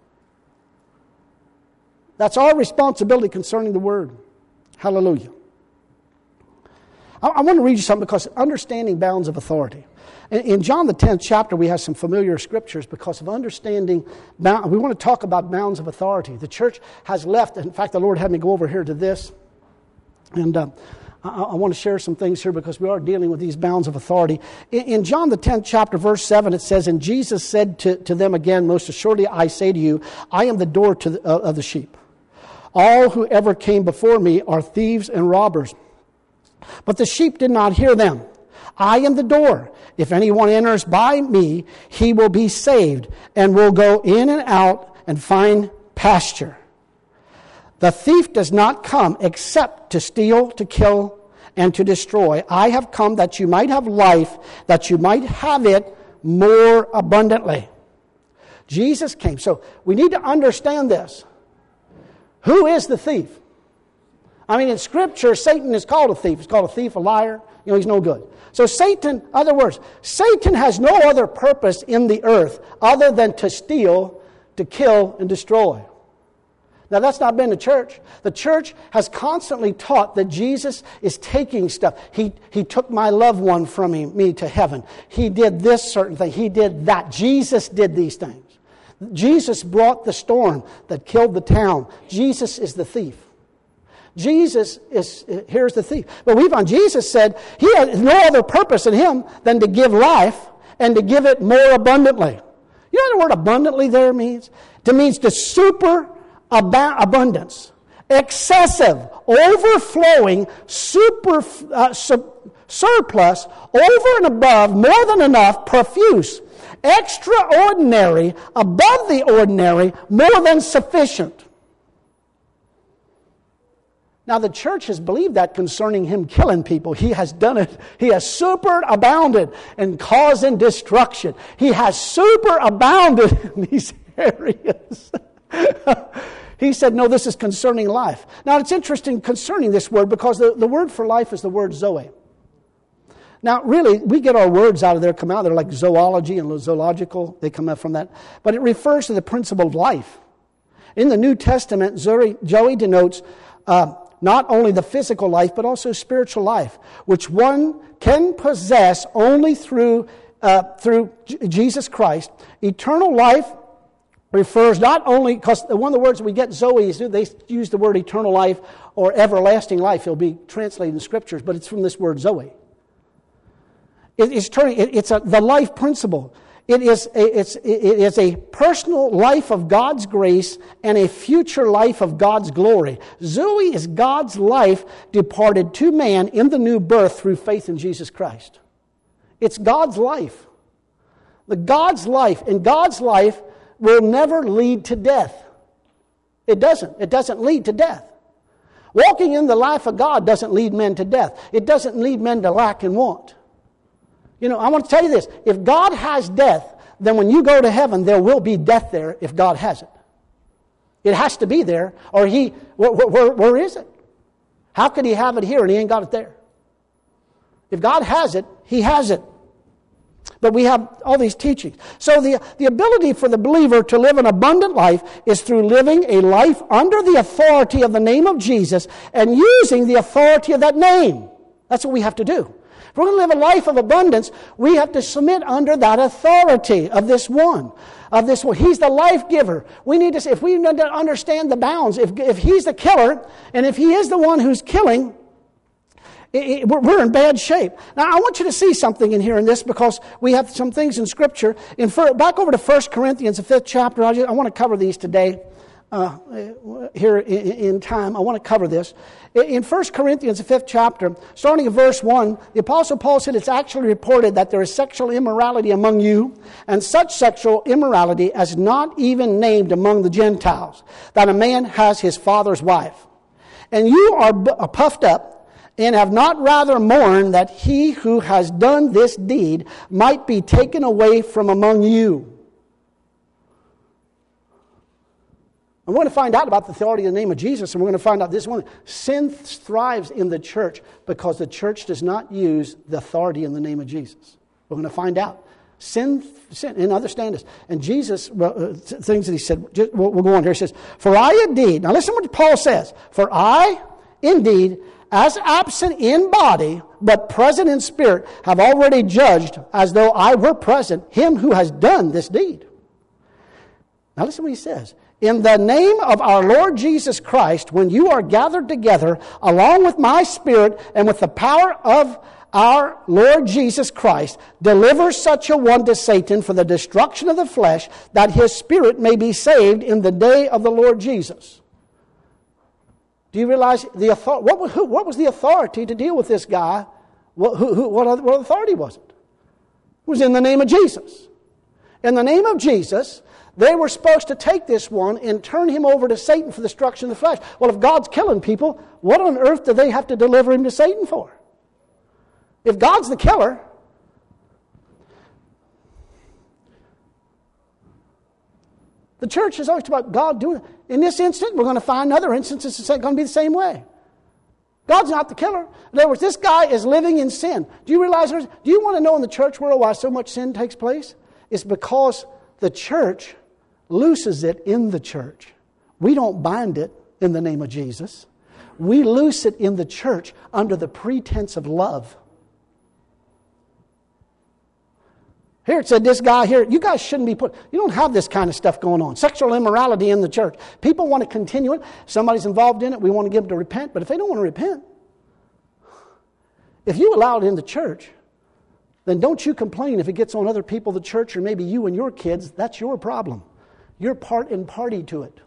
That's our responsibility concerning the Word. Hallelujah. I want to read you something because understanding bounds of authority. In John the 10th chapter, we have some familiar scriptures because of understanding. We want to talk about bounds of authority. The church has left. In fact, the Lord had me go over here to this. And I want to share some things here because we are dealing with these bounds of authority. In John the 10th chapter, verse 7, it says, "And Jesus said to them again, Most assuredly I say to you, I am the door of the sheep. All who ever came before me are thieves and robbers. But the sheep did not hear them. I am the door. If anyone enters by me, he will be saved and will go in and out and find pasture. The thief does not come except to steal, to kill, and to destroy. I have come that you might have life, that you might have it more abundantly." Jesus came. So we need to understand this. Who is the thief? I mean, in Scripture, Satan is called a thief. He's called a thief, a liar. He's no good. So Satan, in other words, Satan has no other purpose in the earth other than to steal, to kill, and destroy. Now, that's not been the church. The church has constantly taught that Jesus is taking stuff. He took my loved one from me to heaven. He did this certain thing. He did that. Jesus did these things. Jesus brought the storm that killed the town. Jesus is the thief. Here's the thief. But we found Jesus said he has no other purpose in him than to give life and to give it more abundantly. You know what the word abundantly there means? It means to abundance, excessive, overflowing, surplus, over and above, more than enough, profuse, extraordinary, above the ordinary, more than sufficient. Now, the church has believed that concerning him killing people. He has done it. He has superabounded in causing destruction. He has superabounded in these areas. He said, no, this is concerning life. Now, it's interesting concerning this word because the word for life is the word Zoe. Now, really, we get our words out of there, come out. They're like zoology and zoological. They come out from that. But it refers to the principle of life. In the New Testament, Zoe denotes not only the physical life, but also spiritual life, which one can possess only through Jesus Christ. Eternal life refers not only, because one of the words we get Zoe is, they use the word eternal life or everlasting life. It'll be translated in the Scriptures, but it's from this word Zoe. It's the life principle. It is a personal life of God's grace and a future life of God's glory. Zoe is God's life departed to man in the new birth through faith in Jesus Christ. It's God's life. God's life will never lead to death. It doesn't. It doesn't lead to death. Walking in the life of God doesn't lead men to death. It doesn't lead men to lack and want. I want to tell you this. If God has death, then when you go to heaven, there will be death there if God has it. It has to be there, or where is it? How could he have it here and he ain't got it there? If God has it, he has it. But we have all these teachings. So the ability for the believer to live an abundant life is through living a life under the authority of the name of Jesus and using the authority of that name. That's what we have to do. If we're going to live a life of abundance, we have to submit under that authority of this one. He's the life giver. We need to, if we understand the bounds, if he's the killer, and if he is the one who's killing, we're in bad shape. Now, I want you to see something in here in this because we have some things in Scripture. Back over to 1 Corinthians, the 5th chapter. I want to cover these today. Here in time, I want to cover this. In 1 Corinthians, the 5th chapter, starting at verse 1, the Apostle Paul said it's actually reported that there is sexual immorality among you, and such sexual immorality as not even named among the Gentiles, that a man has his father's wife. And you are puffed up, and have not rather mourned that he who has done this deed might be taken away from among you. And we're going to find out about the authority in the name of Jesus, and we're going to find out this one. Sin thrives in the church because the church does not use the authority in the name of Jesus. We're going to find out. Sin, and understand this. And Jesus, things that he said, we'll go on here. He says, for I indeed, now listen what Paul says. For I indeed, as absent in body, but present in spirit, have already judged, as though I were present, him who has done this deed. Now listen what he says. In the name of our Lord Jesus Christ, when you are gathered together, along with my Spirit and with the power of our Lord Jesus Christ, deliver such a one to Satan for the destruction of the flesh, that his spirit may be saved in the day of the Lord Jesus. Do you realize what was the authority to deal with this guy? What authority was it? It was in the name of Jesus. In the name of Jesus, they were supposed to take this one and turn him over to Satan for the destruction of the flesh. Well, if God's killing people, what on earth do they have to deliver him to Satan for? If God's the killer, the church has always talked about God doing it. In this instance, we're going to find other instances it's going to be the same way. God's not the killer. In other words, this guy is living in sin. Do you realize? Do you want to know in the church world why so much sin takes place? It's because the church looses it in the church. We don't bind it in the name of Jesus. We loose it in the church under the pretense of love. Here it said, this guy here, you guys shouldn't be you don't have this kind of stuff going on. Sexual immorality in the church. People want to continue it. Somebody's involved in it. We want to give them to repent. But if they don't want to repent, if you allow it in the church, then don't you complain if it gets on other people, the church, or maybe you and your kids. That's your problem. You're part and party to it.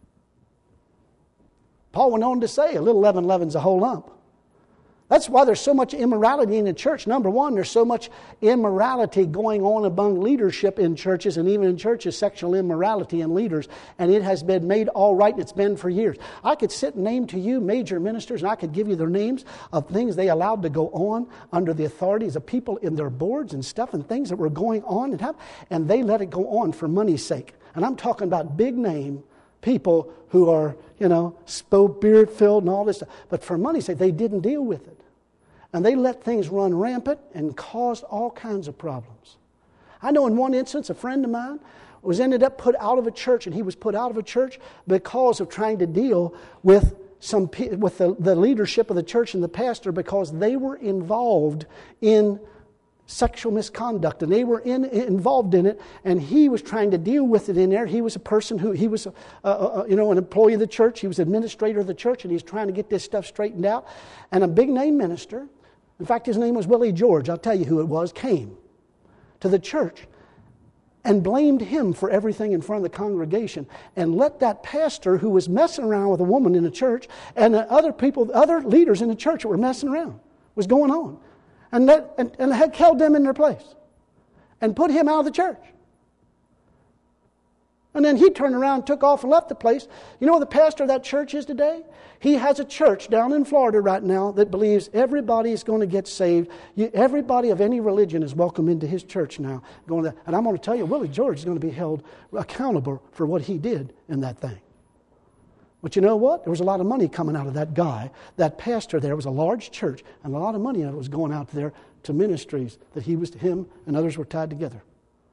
Paul went on to say, a little leaven leavens a whole lump. That's why there's so much immorality in the church. Number one, there's so much immorality going on among leadership in churches, and even in churches, sexual immorality in leaders. And it has been made all right. It's been for years. I could sit and name to you major ministers, and I could give you their names of things they allowed to go on under the authorities of people in their boards and stuff, and things that were going on, and they let it go on for money's sake. And I'm talking about big name people who are, spirit-filled and all this stuff. But for money's sake, they didn't deal with it. And they let things run rampant and caused all kinds of problems. I know in one instance, a friend of mine ended up put out of a church, and he was put out of a church because of trying to deal with the leadership of the church and the pastor, because they were involved in sexual misconduct, and they were involved in it, and he was trying to deal with it in there. He was a person he was an employee of the church. He was administrator of the church, and he was trying to get this stuff straightened out. And a big name minister, in fact his name was Willie George, I'll tell you who it was, came to the church and blamed him for everything in front of the congregation, and let that pastor who was messing around with a woman in the church, and other leaders in the church that were messing around, was going on. And had held them in their place and put him out of the church. And then he turned around, took off, and left the place. You know what the pastor of that church is today? He has a church down in Florida right now that believes everybody is going to get saved. Everybody of any religion is welcome into his church now. And I'm going to tell you, Willie George is going to be held accountable for what he did in that thing. But you know what? There was a lot of money coming out of that guy. That pastor there was a large church, and a lot of money was going out there to ministries that him and others were tied together.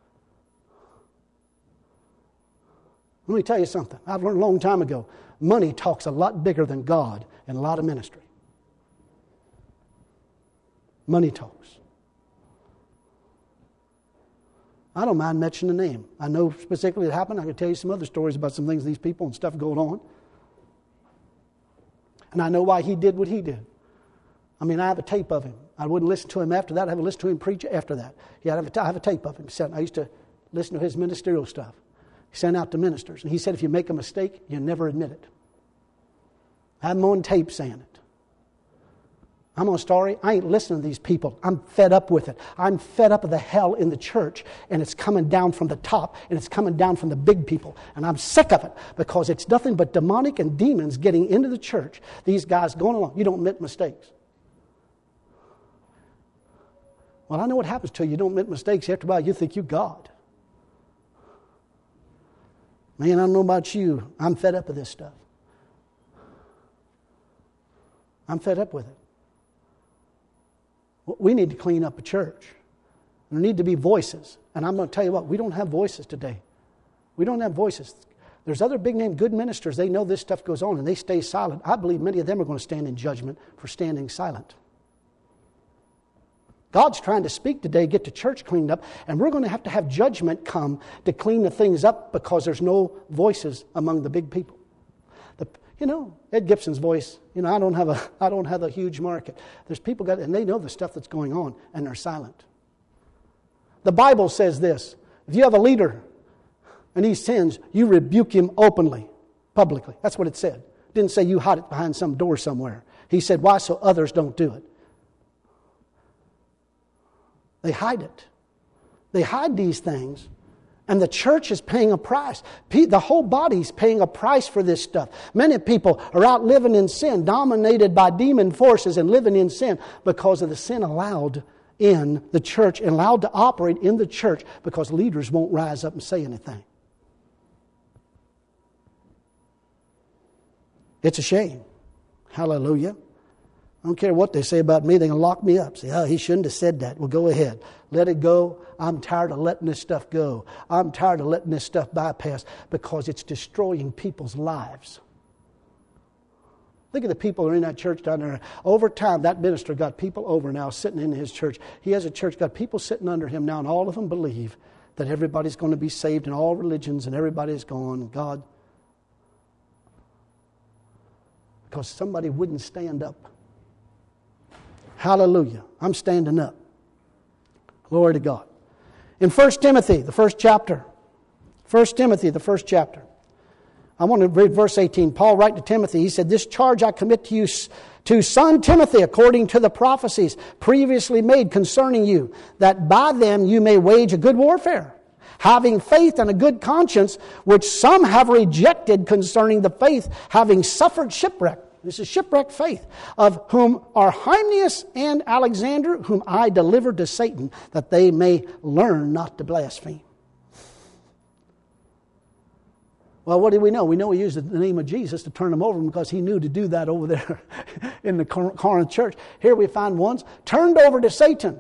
Let me tell you something. I've learned a long time ago. Money talks a lot bigger than God in a lot of ministry. Money talks. I don't mind mentioning the name. I know specifically it happened. I can tell you some other stories about some things, these people and stuff going on. And I know why he did what he did. I mean, I have a tape of him. I wouldn't listen to him after that. I haven't listened to him preach after that. I have a tape of him. I used to listen to his ministerial stuff. He sent out to ministers. And he said, if you make a mistake, you never admit it. I have him on tape saying it. I'm sorry, I ain't listening to these people. I'm fed up with it. I'm fed up of the hell in the church, and it's coming down from the top, and it's coming down from the big people. And I'm sick of it because it's nothing but demonic and demons getting into the church. These guys going along. You don't admit mistakes. Well, I know what happens to you. You don't admit mistakes. After a while, you think you're God. Man, I don't know about you. I'm fed up with this stuff. I'm fed up with it. We need to clean up a church. There need to be voices. And I'm going to tell you what, we don't have voices today. We don't have voices. There's other big name good ministers. They know this stuff goes on and they stay silent. I believe many of them are going to stand in judgment for standing silent. God's trying to speak today, get the church cleaned up, and we're going to have judgment come to clean the things up because there's no voices among the big people. Ed Gibson's voice, I don't have a huge market. There's people and they know the stuff that's going on, and they're silent. The Bible says this: if you have a leader and he sins, you rebuke him openly, publicly. That's what it said. It didn't say you hide it behind some door somewhere. He said, why? So others don't do it. They hide it. They hide these things. And the church is paying a price. The whole body's paying a price for this stuff. Many people are out living in sin, dominated by demon forces and living in sin because of the sin allowed in the church and allowed to operate in the church because leaders won't rise up and say anything. It's a shame. Hallelujah. I don't care what they say about me. They can lock me up. Say, oh, he shouldn't have said that. Well, go ahead. Let it go. I'm tired of letting this stuff go. I'm tired of letting this stuff bypass because it's destroying people's lives. Look at the people who are in that church down there. Over time, that minister got people over now sitting in his church. He has a church, got people sitting under him now, and all of them believe that everybody's going to be saved in all religions and everybody's gone. God, because somebody wouldn't stand up. Hallelujah. I'm standing up. Glory to God. In 1 Timothy, the first chapter. 1 Timothy, the first chapter. I want to read verse 18. Paul wrote to Timothy. He said, this charge I commit to you, to son Timothy, according to the prophecies previously made concerning you, that by them you may wage a good warfare, having faith and a good conscience, which some have rejected concerning the faith, having suffered shipwreck. This is shipwrecked faith, of whom are Hymenaeus and Alexander, whom I delivered to Satan, that they may learn not to blaspheme. Well, what do we know? We know he used the name of Jesus to turn them over because he knew to do that over there in the Corinth church. Here we find ones turned over to Satan.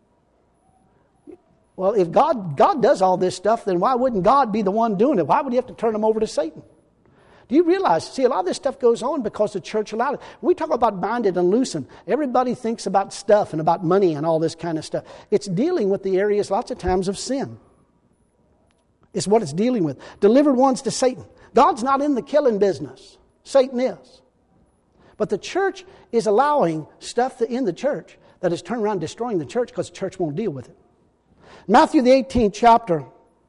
Well, if God does all this stuff, then why wouldn't God be the one doing it? Why would he have to turn them over to Satan? Do you realize, see, a lot of this stuff goes on because the church allowed it. When we talk about binded and loosened, everybody thinks about stuff and about money and all this kind of stuff. It's dealing with the areas lots of times of sin. It's what it's dealing with. Delivered ones to Satan. God's not in the killing business. Satan is. But the church is allowing stuff in the church that is turned around destroying the church because the church won't deal with it. Matthew the 18th chapter,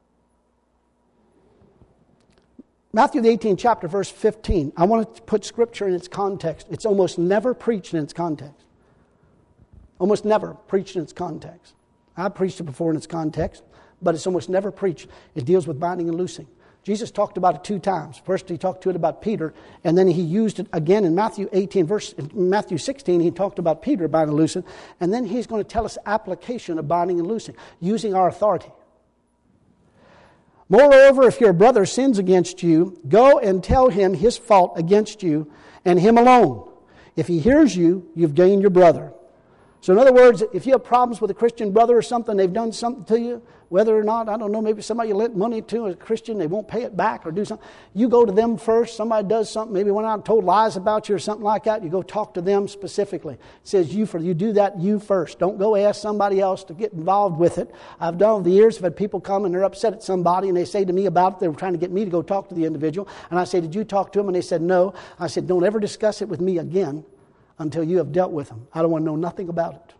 verse 15. I want to put Scripture in its context. It's almost never preached in its context. Almost never preached in its context. I've preached it before in its context, but it's almost never preached. It deals with binding and loosing. Jesus talked about it 2 times. First, he talked to it about Peter, and then he used it again in Matthew 16. He talked about Peter binding and loosing, and then he's going to tell us application of binding and loosing, using our authority. Moreover, if your brother sins against you, go and tell him his fault against you, and him alone. If he hears you, you've gained your brother. So in other words, if you have problems with a Christian brother or something, they've done something to you, whether or not, I don't know, maybe somebody you lent money to, a Christian, they won't pay it back or do something. You go to them first. Somebody does something, maybe went out and told lies about you or something like that. You go talk to them specifically. It says you do that you first. Don't go ask somebody else to get involved with it. I've done over the years, I've had people come and they're upset at somebody and they say to me about it. They were trying to get me to go talk to the individual. And I say, did you talk to him? And they said, no. I said, don't ever discuss it with me again until you have dealt with him. I don't want to know nothing about it.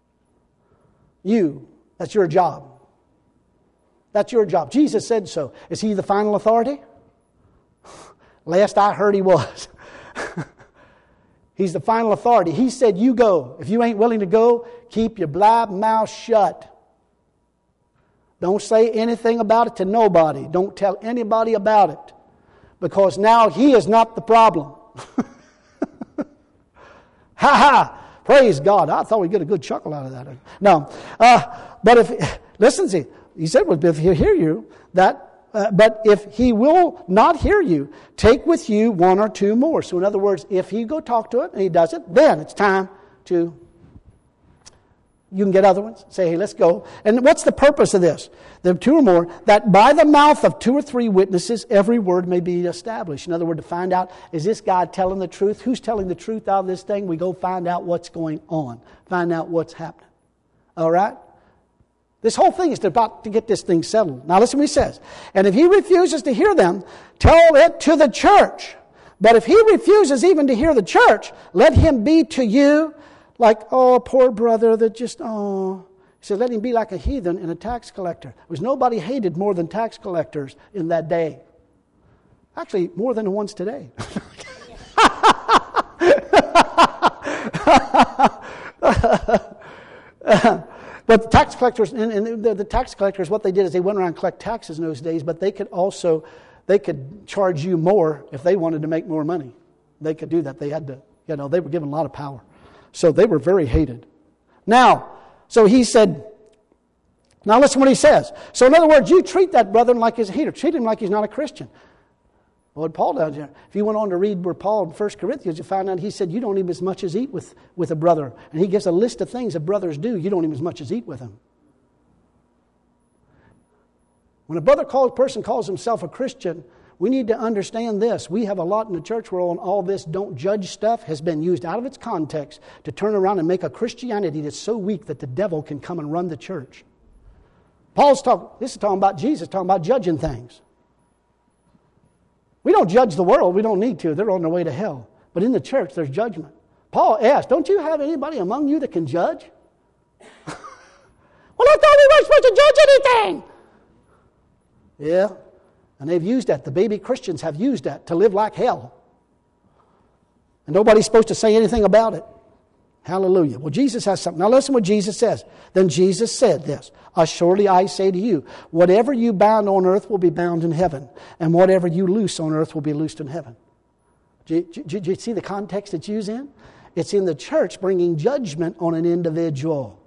That's your job. That's your job. Jesus said so. Is he the final authority? Last I heard he was. He's the final authority. He said, you go. If you ain't willing to go, keep your blab mouth shut. Don't say anything about it to nobody. Don't tell anybody about it. Because now he is not the problem. Ha ha! Praise God. I thought we'd get a good chuckle out of that. No. But if, listen, see, he said, well, if he'll hear you, but if he will not hear you, take with you 1 or 2 more. So in other words, if he go talk to it and he does it, then it's time to, you can get other ones. Say, hey, let's go. And what's the purpose of this? There are 2 or more, that by the mouth of 2 or 3 witnesses, every word may be established. In other words, to find out, is this guy telling the truth? Who's telling the truth out of this thing? We go find out what's going on. Find out what's happening. All right? This whole thing is about to get this thing settled. Now listen what he says. And if he refuses to hear them, tell it to the church. But if he refuses even to hear the church, let him be to you like, oh, poor brother that just, oh. He said, let him be like a heathen and a tax collector. There was nobody hated more than tax collectors in that day. Actually, more than the ones today. But the tax collectors, and the tax collectors, what they did is they went around and collect taxes in those days, but they could charge you more if they wanted to make more money. They could do that. They had to, they were given a lot of power. So they were very hated. Now, so he said, now listen what he says. So in other words, you treat that brother like he's a hater. Treat him like he's not a Christian. Well, Paul down here, if you went on to read where Paul in 1 Corinthians, you found out he said you don't even as much as eat with a brother. And he gives a list of things that brothers do. You don't even as much as eat with him. When a person calls himself a Christian, we need to understand this. We have a lot in the church world, and all this don't judge stuff has been used out of its context to turn around and make a Christianity that's so weak that the devil can come and run the church. This is talking about Jesus, talking about judging things. We don't judge the world. We don't need to. They're on their way to hell. But in the church, there's judgment. Paul asked, don't you have anybody among you that can judge? Well, I thought we weren't supposed to judge anything. Yeah, and they've used that. The baby Christians have used that to live like hell. And nobody's supposed to say anything about it. Hallelujah. Well, Jesus has something. Now listen what Jesus says. Then Jesus said this, surely I say to you, whatever you bind on earth will be bound in heaven, and whatever you loose on earth will be loosed in heaven. Do you see the context it's used in? It's in the church bringing judgment on an individual.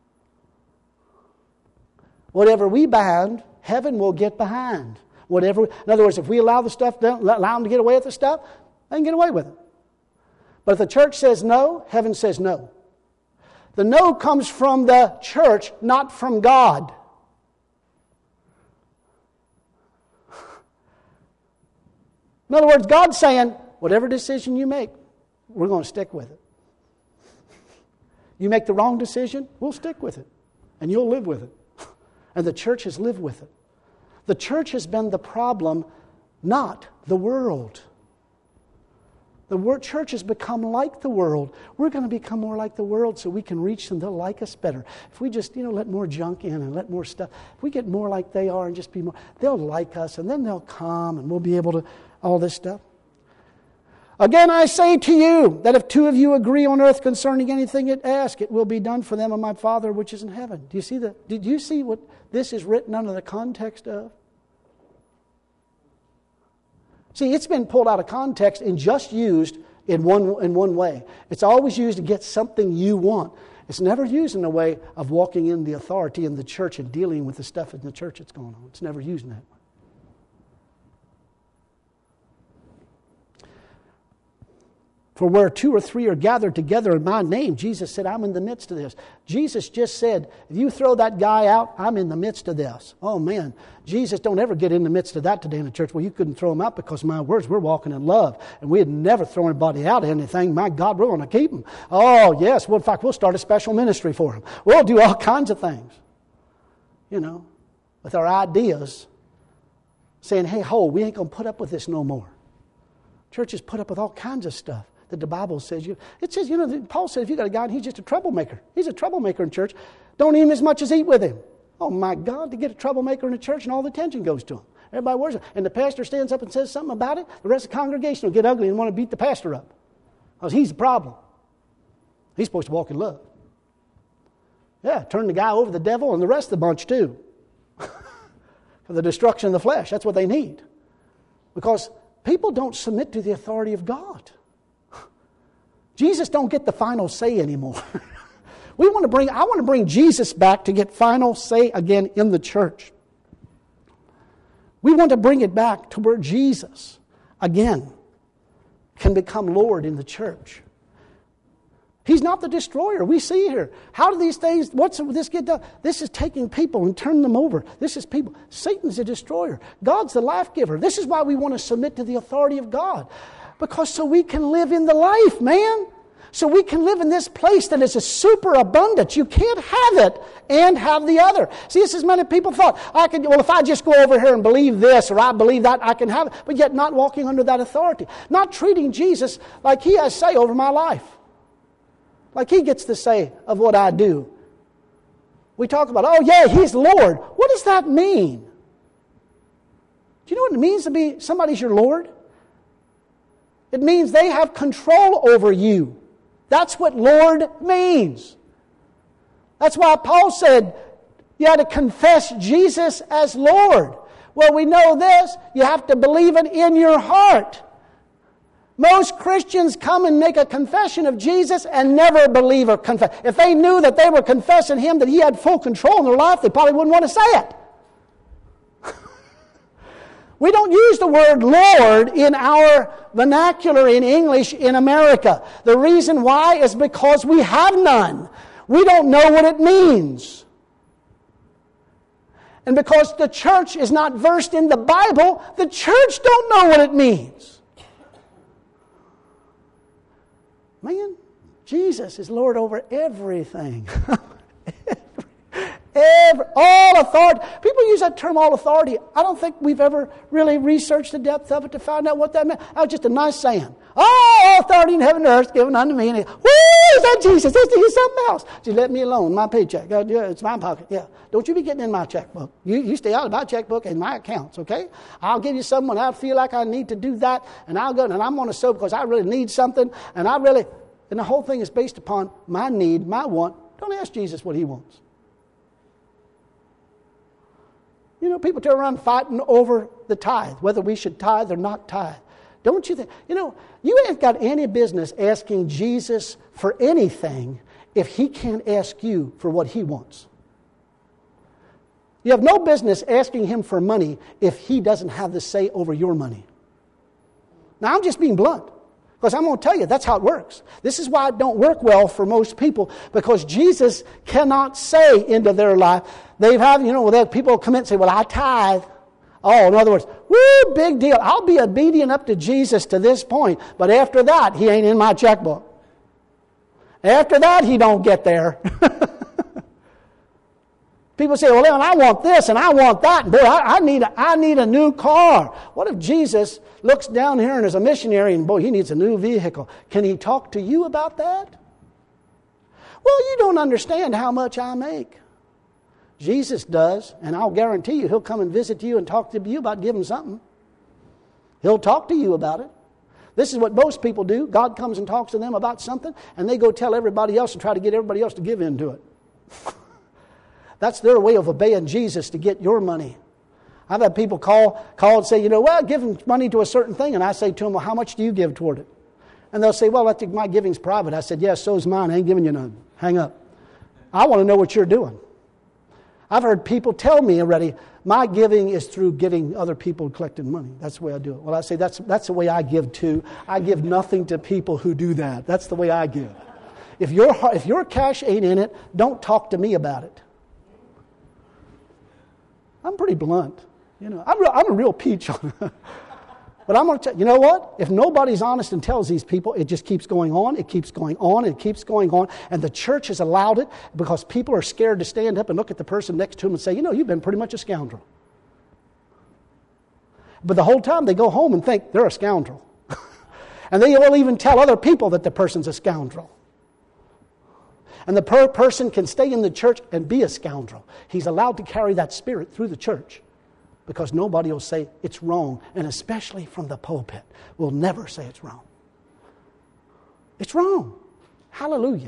Whatever we bind, heaven will get behind. In other words, if we allow the stuff, allow them to get away with the stuff, they can get away with it. But if the church says no, heaven says no. The no comes from the church, not from God. In other words, God's saying, whatever decision you make, we're going to stick with it. You make the wrong decision, we'll stick with it. And you'll live with it. And the church has lived with it. The church has been the problem, not the world. The church has become like the world. We're going to become more like the world so we can reach them. They'll like us better. If we just, let more junk in and let more stuff. If we get more like they are and just be more, they'll like us and then they'll come and we'll be able to, all this stuff. Again, I say to you that if two of you agree on earth concerning anything you ask, it will be done for them of my Father which is in heaven. Did you see what this is written under the context of? See, it's been pulled out of context and just used in one way. It's always used to get something you want. It's never used in a way of walking in the authority in the church and dealing with the stuff in the church that's going on. It's never used in that way. For where two or three are gathered together in my name, Jesus said, I'm in the midst of this. Jesus just said, if you throw that guy out, I'm in the midst of this. Oh man, Jesus don't ever get in the midst of that today in the church. Well, you couldn't throw him out because my words, we're walking in love. And we had never thrown anybody out of anything. My God, we're going to keep him. Oh yes, well in fact, we'll start a special ministry for him. We'll do all kinds of things. With our ideas. Saying, hey, we ain't going to put up with this no more. Churches put up with all kinds of stuff that the Bible says. Paul said if you got a guy and he's just a troublemaker. He's a troublemaker in church. Don't eat him as much as eat with him. Oh my God, to get a troublemaker in the church and all the attention goes to him. Everybody worries. And the pastor stands up and says something about it. The rest of the congregation will get ugly and want to beat the pastor up. Because he's the problem. He's supposed to walk in love. Yeah, turn the guy over to the devil and the rest of the bunch too. For the destruction of the flesh. That's what they need. Because people don't submit to the authority of God. Jesus don't get the final say anymore. I want to bring Jesus back to get final say again in the church. We want to bring it back to where Jesus, again, can become Lord in the church. He's not the destroyer. We see here. How do these things, what's this get done? This is taking people and turning them over. This is people. Satan's the destroyer. God's the life giver. This is why we want to submit to the authority of God. Because so we can live in the life, man. So we can live in this place that is a superabundance. You can't have it and have the other. See, this is many people thought, if I just go over here and believe this or I believe that, I can have it. But yet not walking under that authority. Not treating Jesus like He has say over my life. Like He gets the say of what I do. We talk about, oh yeah, He's Lord. What does that mean? Do you know what it means to be somebody's your Lord? It means they have control over you. That's what Lord means. That's why Paul said you had to confess Jesus as Lord. Well, we know this. You have to believe it in your heart. Most Christians come and make a confession of Jesus and never believe or confess. If they knew that they were confessing Him, that He had full control in their life, they probably wouldn't want to say it. We don't use the word Lord in our vernacular in English in America. The reason why is because we have none. We don't know what it means. And because the church is not versed in the Bible, the church don't know what it means. Man, Jesus is Lord over everything. All authority. People use that term, all authority. I don't think we've ever really researched the depth of it to find out what that meant. That was just a nice saying. All authority in heaven and earth is given unto me. And woo, is that Jesus? Is something else? Just let me alone. My paycheck. Yeah, it's my pocket. Yeah. Don't you be getting in my checkbook. You stay out of my checkbook and my accounts, okay? I'll give you something when I feel like I need to do that. And I'll go and I'm going to sow because I really need something. And the whole thing is based upon my need, my want. Don't ask Jesus what He wants. You know, people turn around fighting over the tithe, whether we should tithe or not tithe. Don't you think? You know, you ain't got any business asking Jesus for anything if He can't ask you for what He wants. You have no business asking Him for money if He doesn't have the say over your money. Now, I'm just being blunt. Because I'm going to tell you, that's how it works. This is why it don't work well for most people, because Jesus cannot say into their life. People come in and say, well, I tithe. Oh, in other words, woo, big deal. I'll be obedient up to Jesus to this point, but after that, He ain't in my checkbook. After that, He don't get there. People say, well, I want this and I want that. Boy, I need a new car. What if Jesus looks down here and is a missionary and, boy, he needs a new vehicle? Can He talk to you about that? Well, you don't understand how much I make. Jesus does, and I'll guarantee you He'll come and visit you and talk to you about giving something. He'll talk to you about it. This is what most people do. God comes and talks to them about something, and they go tell everybody else and try to get everybody else to give in to it. That's their way of obeying Jesus to get your money. I've had people call and say, give them money to a certain thing. And I say to them, well, how much do you give toward it? And they'll say, well, I think my giving's private. I said, yes, so's mine. I ain't giving you none. Hang up. I want to know what you're doing. I've heard people tell me already, my giving is through getting other people collecting money. That's the way I do it. Well, I say, that's the way I give too. I give nothing to people who do that. That's the way I give. If your cash ain't in it, don't talk to me about it. I'm pretty blunt. I'm a real peach on it. But I'm going to tell you know what? If nobody's honest and tells these people, it just keeps going on, it keeps going on, it keeps going on. And the church has allowed it because people are scared to stand up and look at the person next to them and say, you've been pretty much a scoundrel. But the whole time they go home and think they're a scoundrel. And they will even tell other people that the person's a scoundrel. And the person can stay in the church and be a scoundrel. He's allowed to carry that spirit through the church because nobody will say it's wrong. And especially from the pulpit, will never say it's wrong. It's wrong. Hallelujah.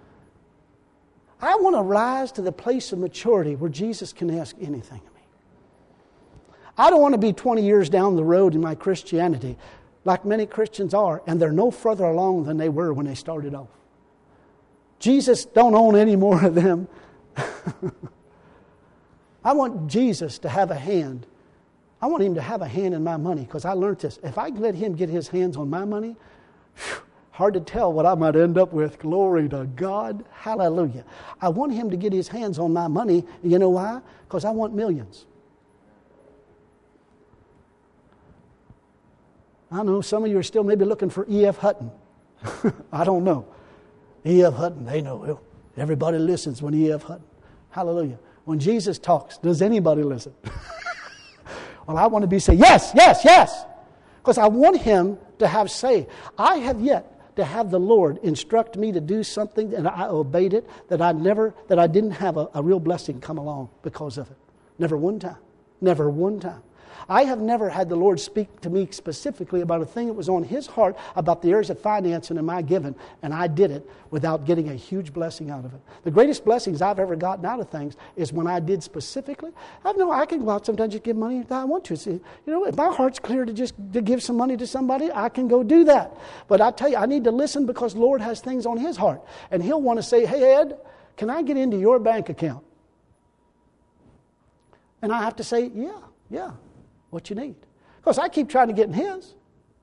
I want to rise to the place of maturity where Jesus can ask anything of me. I don't want to be 20 years down the road in my Christianity like many Christians are, and they're no further along than they were when they started off. Jesus don't own any more of them. I want Jesus to have a hand. I want Him to have a hand in my money because I learned this. If I let Him get His hands on my money, hard to tell what I might end up with. Glory to God. Hallelujah. I want Him to get His hands on my money. You know why? Because I want millions. I know some of you are still maybe looking for E.F. Hutton. I don't know. E.F. Hutton, they know him. Everybody listens when E.F. Hutton. Hallelujah. When Jesus talks, does anybody listen? Well, I want to be say, yes, yes, yes. Because I want him to have say. I have yet to have the Lord instruct me to do something and I obeyed it, that I didn't have a real blessing come along because of it. Never one time. Never one time. I have never had the Lord speak to me specifically about a thing that was on His heart about the areas of financing and my giving, and I did it without getting a huge blessing out of it. The greatest blessings I've ever gotten out of things is when I did specifically. I know I can go out sometimes and give money if I want to. See, if my heart's clear to give some money to somebody, I can go do that. But I tell you, I need to listen because the Lord has things on His heart, and He'll want to say, "Hey Ed, can I get into your bank account?" And I have to say, yeah. What you need. Because I keep trying to get in His.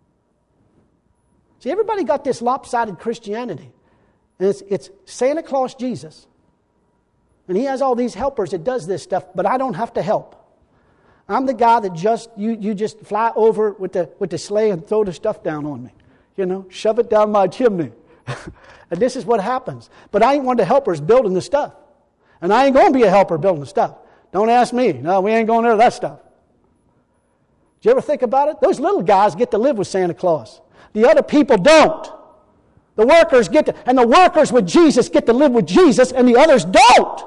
See, everybody got this lopsided Christianity. And it's Santa Claus Jesus. And He has all these helpers that does this stuff, but I don't have to help. I'm the guy that you just fly over with the sleigh and throw the stuff down on me. Shove it down my chimney. And this is what happens. But I ain't one of the helpers building the stuff. And I ain't going to be a helper building the stuff. Don't ask me. No, we ain't going near that stuff. Did you ever think about it? Those little guys get to live with Santa Claus. The other people don't. The workers and the workers with Jesus get to live with Jesus, and the others don't.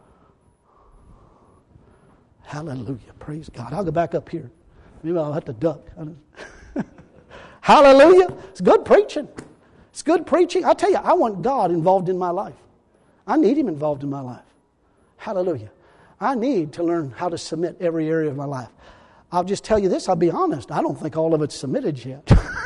Hallelujah. Praise God. I'll go back up here. Maybe I'll have to duck. Hallelujah. It's good preaching. It's good preaching. I'll tell you, I want God involved in my life. I need Him involved in my life. Hallelujah. I need to learn how to submit every area of my life. I'll just tell you this, I'll be honest, I don't think all of it's submitted yet.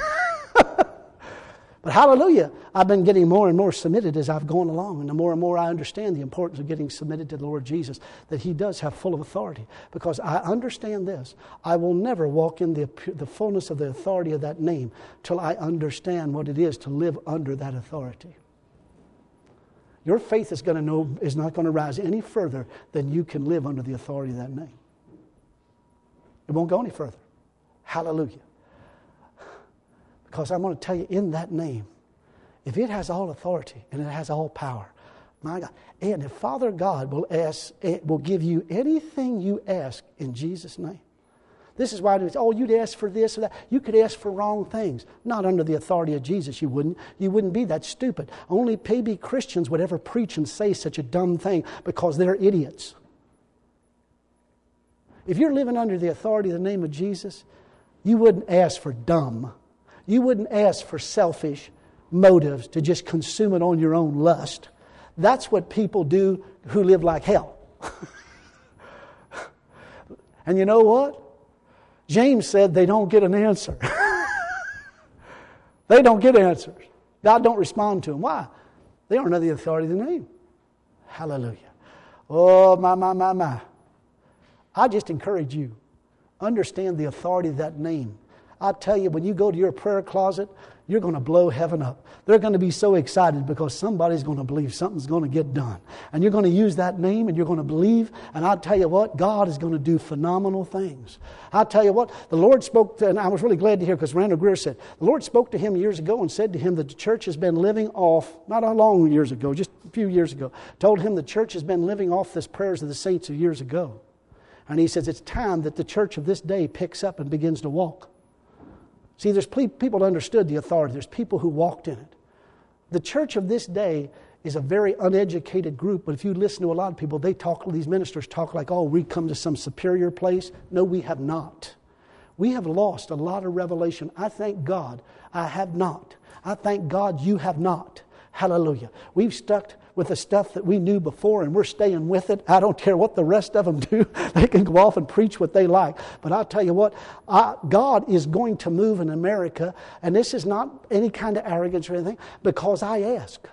But hallelujah, I've been getting more and more submitted as I've gone along. And the more I understand the importance of getting submitted to the Lord Jesus, that He does have full authority. Because I understand this, I will never walk in the fullness of the authority of that name till I understand what it is to live under that authority. Your faith is not going to rise any further than you can live under the authority of that name. It won't go any further. Hallelujah. Because I'm going to tell you, in that name, if it has all authority and it has all power, my God, and if Father God will give you anything you ask in Jesus' name. This is why you'd ask for this or that. You could ask for wrong things. Not under the authority of Jesus, you wouldn't. You wouldn't be that stupid. Only maybe Christians would ever preach and say such a dumb thing because they're idiots. If you're living under the authority of the name of Jesus, you wouldn't ask for dumb. You wouldn't ask for selfish motives to just consume it on your own lust. That's what people do who live like hell. And you know what? James said they don't get an answer. They don't get answers. God don't respond to them. Why? They aren't under the authority of the name. Hallelujah. Oh, my. I just encourage you, understand the authority of that name. I tell you, when you go to your prayer closet, you're going to blow heaven up. They're going to be so excited because somebody's going to believe something's going to get done. And you're going to use that name and you're going to believe. And I'll tell you what, God is going to do phenomenal things. I'll tell you what, the Lord spoke to, and I was really glad to hear because Randall Greer said, the Lord spoke to him years ago and said to him that the church has been living off, not how long years ago, just a few years ago, told him the church has been living off this prayers of the saints of years ago. And he says it's time that the church of this day picks up and begins to walk. See, there's people that understood the authority. There's people who walked in it. The church of this day is a very uneducated group, but if you listen to a lot of people, these ministers talk like, oh, we come to some superior place. No, we have not. We have lost a lot of revelation. I thank God I have not. I thank God you have not. Hallelujah. We've stuck with the stuff that we knew before and we're staying with it. I don't care what the rest of them do. They can go off and preach what they like. But I'll tell you what, God is going to move in America, and this is not any kind of arrogance or anything, because I ask.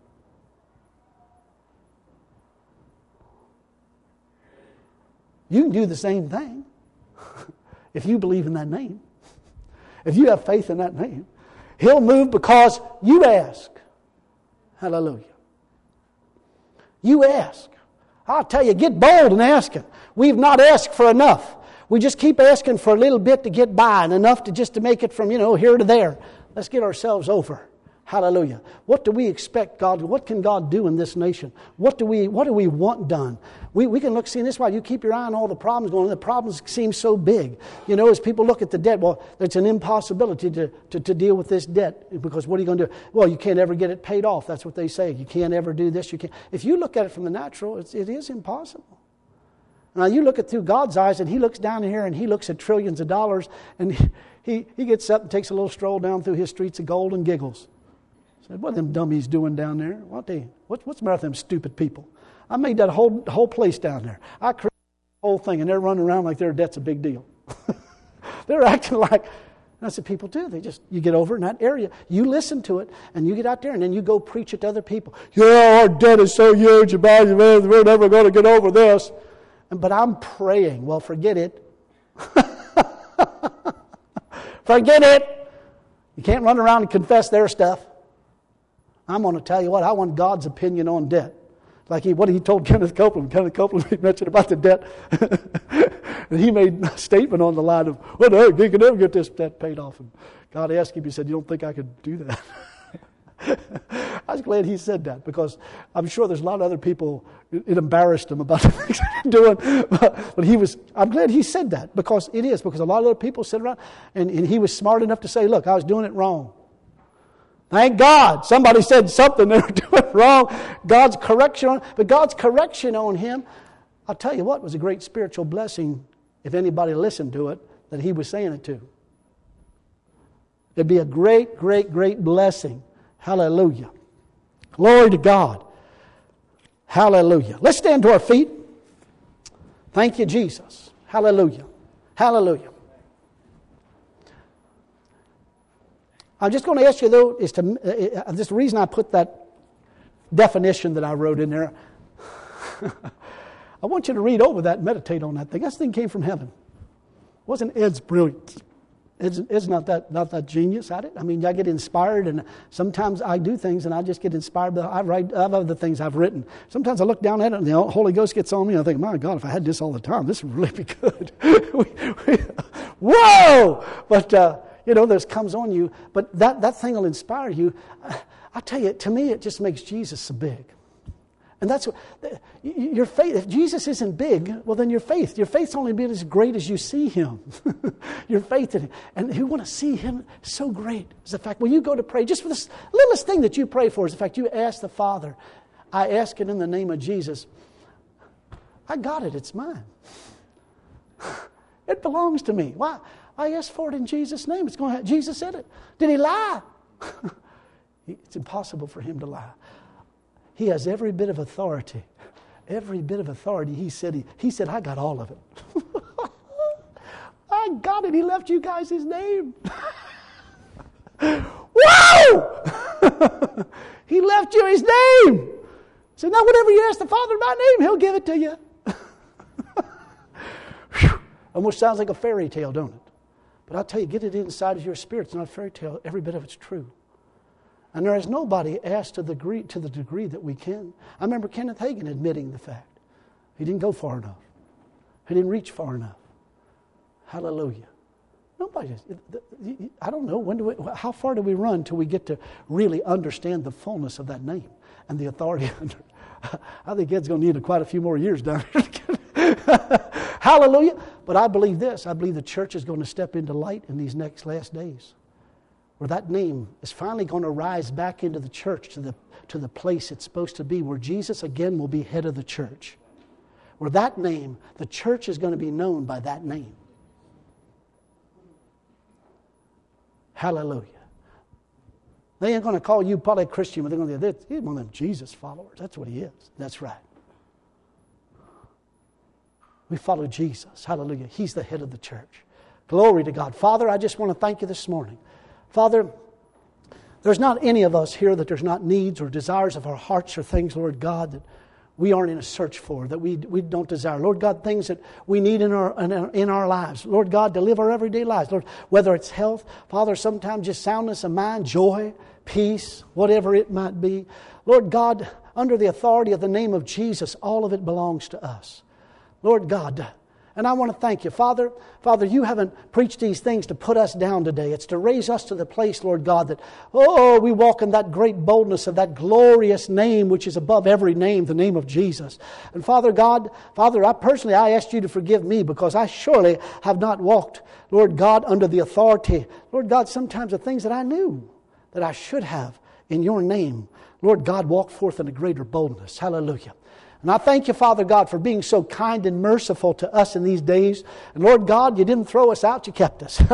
You can do the same thing if you believe in that name. If you have faith in that name. He'll move because you ask. Hallelujah. You ask. I'll tell you, get bold in asking. We've not asked for enough. We just keep asking for a little bit to get by and enough to just to make it from, here to there. Let's get ourselves over. Hallelujah. What do we expect God? What can God do in this nation? What do we want done? We can look, see, this is why you keep your eye on all the problems going on. The problems seem so big. You know, as people look at the debt, well, it's an impossibility to deal with this debt, because what are you going to do? Well, you can't ever get it paid off. That's what they say. You can't ever do this. You can't. If you look at it from the natural, it is impossible. Now, you look at it through God's eyes, and He looks down here and He looks at trillions of dollars, and he gets up and takes a little stroll down through His streets of gold and giggles. Said, what are them dummies doing down there? What's the matter with them stupid people? I made that whole place down there. I created the whole thing, and they're running around like their debt's a big deal. They're acting like, that's what people do. You get over in that area, you listen to it, and you get out there, and then you go preach it to other people. Yeah, our debt is so huge, we're never going to get over this. But I'm praying. Well, forget it. Forget it. You can't run around and confess their stuff. I'm going to tell you what, I want God's opinion on debt. Like what he told Kenneth Copeland. Kenneth Copeland mentioned about the debt. And he made a statement on the line of, well, no, you can never get this debt paid off. And God asked him, He said, you don't think I could do that? I was glad he said that, because I'm sure there's a lot of other people, it embarrassed him about the things they're doing. But I'm glad he said that, because a lot of other people sit around, and he was smart enough to say, look, I was doing it wrong. Thank God. Somebody said something they were doing wrong. God's correction on him, I'll tell you what, was a great spiritual blessing if anybody listened to it that he was saying it to. It'd be a great, great, great blessing. Hallelujah. Glory to God. Hallelujah. Let's stand to our feet. Thank you, Jesus. Hallelujah. Hallelujah. I'm just going to ask you, though, this is the reason I put that definition that I wrote in there. I want you to read over that and meditate on that thing. That thing came from heaven. Wasn't Ed's brilliant? Ed's not that genius at it. I mean, I get inspired, and sometimes I do things and I just get inspired. I love the things I've written. Sometimes I look down at it and the Holy Ghost gets on me, and I think, my God, if I had this all the time, this would really be good. Whoa! But, this comes on you. But that thing will inspire you. I tell you, to me, it just makes Jesus so big. And that's what, your faith, if Jesus isn't big, well then your faith's only been as great as you see Him. Your faith in Him. And you want to see Him so great is the fact, when you go to pray, just for this littlest thing that you pray for is the fact you ask the Father, I ask it in the name of Jesus. I got it, it's mine. It belongs to me. Why? I asked for it in Jesus' name. It's going to Jesus said it. Did He lie? It's impossible for Him to lie. He has every bit of authority. Every bit of authority. He said, I got all of it. I got it. He left you guys His name. Whoa! He left you His name. So now whatever you ask the Father in my name, He'll give it to you. Almost sounds like a fairy tale, don't it? But I'll tell you, get it inside of your spirit. It's not a fairy tale. Every bit of it's true. And there is nobody asked to the degree that we can. I remember Kenneth Hagin admitting the fact. He didn't go far enough. He didn't reach far enough. Hallelujah. Nobody. I don't know. How far do we run till we get to really understand the fullness of that name and the authority under it? I think Ed's going to need quite a few more years down here. Hallelujah. But I believe this. I believe the church is going to step into light in these next last days, where that name is finally going to rise back into the church to the place it's supposed to be, where Jesus again will be head of the church. Where that name, the church is going to be known by that name. Hallelujah. They ain't going to call you probably a Christian, but they're going to say, he's one of them Jesus followers. That's what he is. That's right. We follow Jesus. Hallelujah. He's the head of the church. Glory to God. Father, I just want to thank you this morning. Father, there's not any of us here that there's not needs or desires of our hearts or things, Lord God, that we aren't in a search for, that we don't desire. Lord God, things that we need in our lives. Lord God, to live our everyday lives. Lord, whether it's health, Father, sometimes just soundness of mind, joy, peace, whatever it might be. Lord God, under the authority of the name of Jesus, all of it belongs to us. Lord God, And I want to thank you. Father, you haven't preached these things to put us down today. It's to raise us to the place, Lord God, that, we walk in that great boldness of that glorious name which is above every name, the name of Jesus. And Father, I ask you to forgive me because I surely have not walked, Lord God, under the authority, Lord God, sometimes of things that I knew that I should have in your name. Lord God, walk forth in a greater boldness. Hallelujah. And I thank you, Father God, for being so kind and merciful to us in these days. And Lord God, you didn't throw us out, you kept us.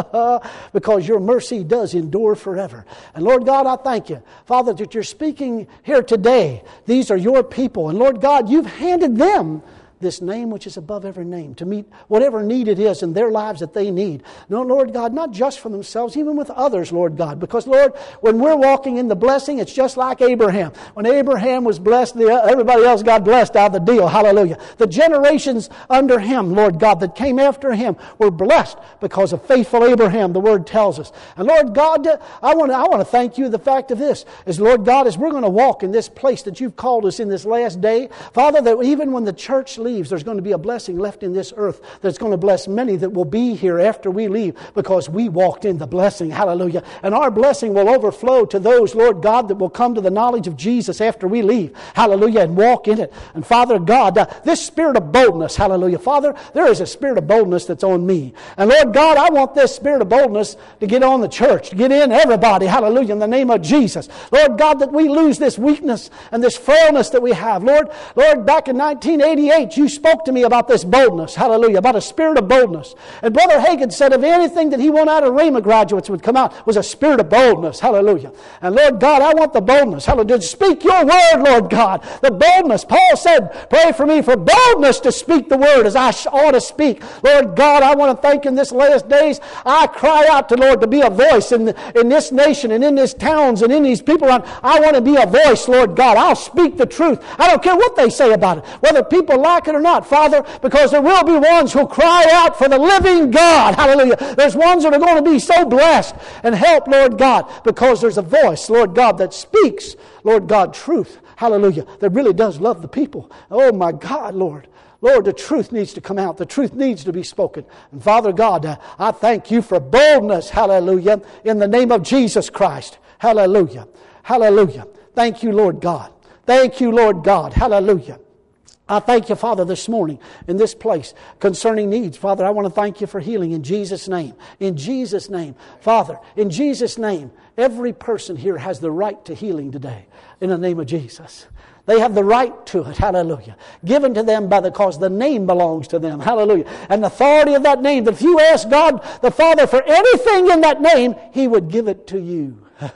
Because your mercy does endure forever. And Lord God, I thank you, Father, that you're speaking here today. These are your people. And Lord God, you've handed them this name which is above every name, to meet whatever need it is in their lives that they need. No, Lord God, not just for themselves, even with others, Lord God. Because, Lord, when we're walking in the blessing, it's just like Abraham. When Abraham was blessed, everybody else got blessed out of the deal. Hallelujah. The generations under him, Lord God, that came after him were blessed because of faithful Abraham, the Word tells us. And Lord God, I want to thank you. The fact of this is, Lord God, as we're going to walk in this place that you've called us in this last day, Father, that even when the church leaves, there's going to be a blessing left in this earth that's going to bless many that will be here after we leave because we walked in the blessing. Hallelujah. And our blessing will overflow to those, Lord God, that will come to the knowledge of Jesus after we leave. Hallelujah. And walk in it. And Father God, this spirit of boldness, hallelujah. Father, there is a spirit of boldness that's on me. And Lord God, I want this spirit of boldness to get on the church, to get in everybody. Hallelujah. In the name of Jesus. Lord God, that we lose this weakness and this frailness that we have. Lord, back in 1988, you spoke to me about this boldness. Hallelujah. About a spirit of boldness. And Brother Hagin said if anything that he wanted out of Rhema graduates would come out was a spirit of boldness. Hallelujah. And Lord God, I want the boldness. Hallelujah. To speak your word, Lord God. The boldness. Paul said, pray for me for boldness to speak the word as I ought to speak. Lord God, I want to thank you in this last days. I cry out to Lord to be a voice in this nation and in these towns and in these people around. I want to be a voice, Lord God. I'll speak the truth. I don't care what they say about it. Whether people like it or not, Father, because there will be ones who cry out for the living God. Hallelujah. There's ones that are going to be so blessed and help, Lord God, because there's a voice, Lord God, that speaks, Lord God, truth. Hallelujah. That really does love the people. Oh my God, Lord. Lord, the truth needs to come out. The truth needs to be spoken. And Father God, I thank you for boldness. Hallelujah. In the name of Jesus Christ. Hallelujah. Hallelujah. Thank you, Lord God. Thank you, Lord God. Hallelujah. I thank you, Father, this morning in this place concerning needs. Father, I want to thank you for healing in Jesus' name. In Jesus' name. Father, in Jesus' name, every person here has the right to healing today. In the name of Jesus. They have the right to it. Hallelujah. Given to them because the name belongs to them. Hallelujah. And the authority of that name, that if you ask God the Father for anything in that name, He would give it to you.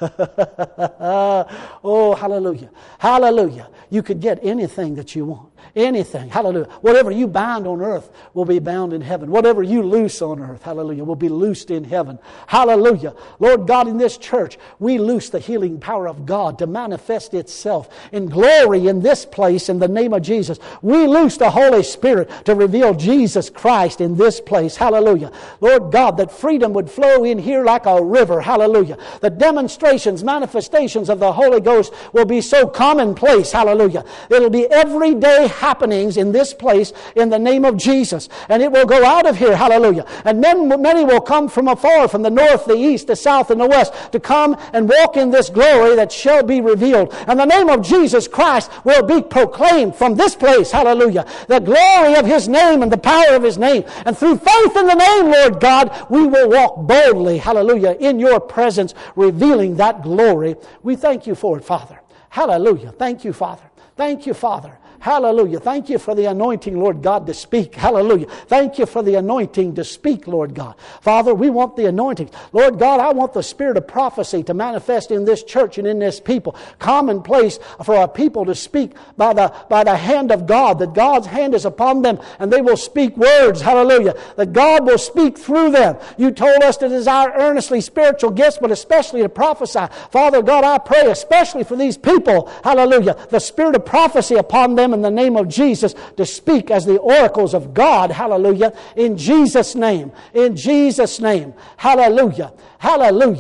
Oh, hallelujah. Hallelujah. You could get anything that you want. Anything. Hallelujah. Whatever you bind on earth will be bound in heaven. Whatever you loose on earth, hallelujah, will be loosed in heaven. Hallelujah. Lord God, in this church, we loose the healing power of God to manifest itself in glory in this place in the name of Jesus. We loose the Holy Spirit to reveal Jesus Christ in this place. Hallelujah. Lord God, that freedom would flow in here like a river. Hallelujah. The demonstrations, manifestations of the Holy Ghost will be so commonplace. Hallelujah. It'll be everyday happenings in this place in the name of Jesus. And it will go out of here. Hallelujah. And many will come from afar, from the north, the east, the south, and the west, to come and walk in this glory that shall be revealed. And the name of Jesus Christ will be proclaimed from this place. Hallelujah. The glory of His name and the power of His name. And through faith in the name, Lord God, we will walk boldly, hallelujah, in your presence, revealing that glory. We thank you for it, Father. Hallelujah. Thank you, Father. Thank you, Father. Hallelujah. Thank you for the anointing, Lord God, to speak. Hallelujah. Thank you for the anointing to speak, Lord God. Father, we want the anointing. Lord God, I want the spirit of prophecy to manifest in this church and in this people. Commonplace for our people to speak by the hand of God, that God's hand is upon them and they will speak words. Hallelujah. That God will speak through them. You told us to desire earnestly spiritual gifts, but especially to prophesy. Father God, I pray especially for these people. Hallelujah. The spirit of prophecy upon them in the name of Jesus to speak as the oracles of God. Hallelujah. In Jesus' name. In Jesus' name. Hallelujah. Hallelujah.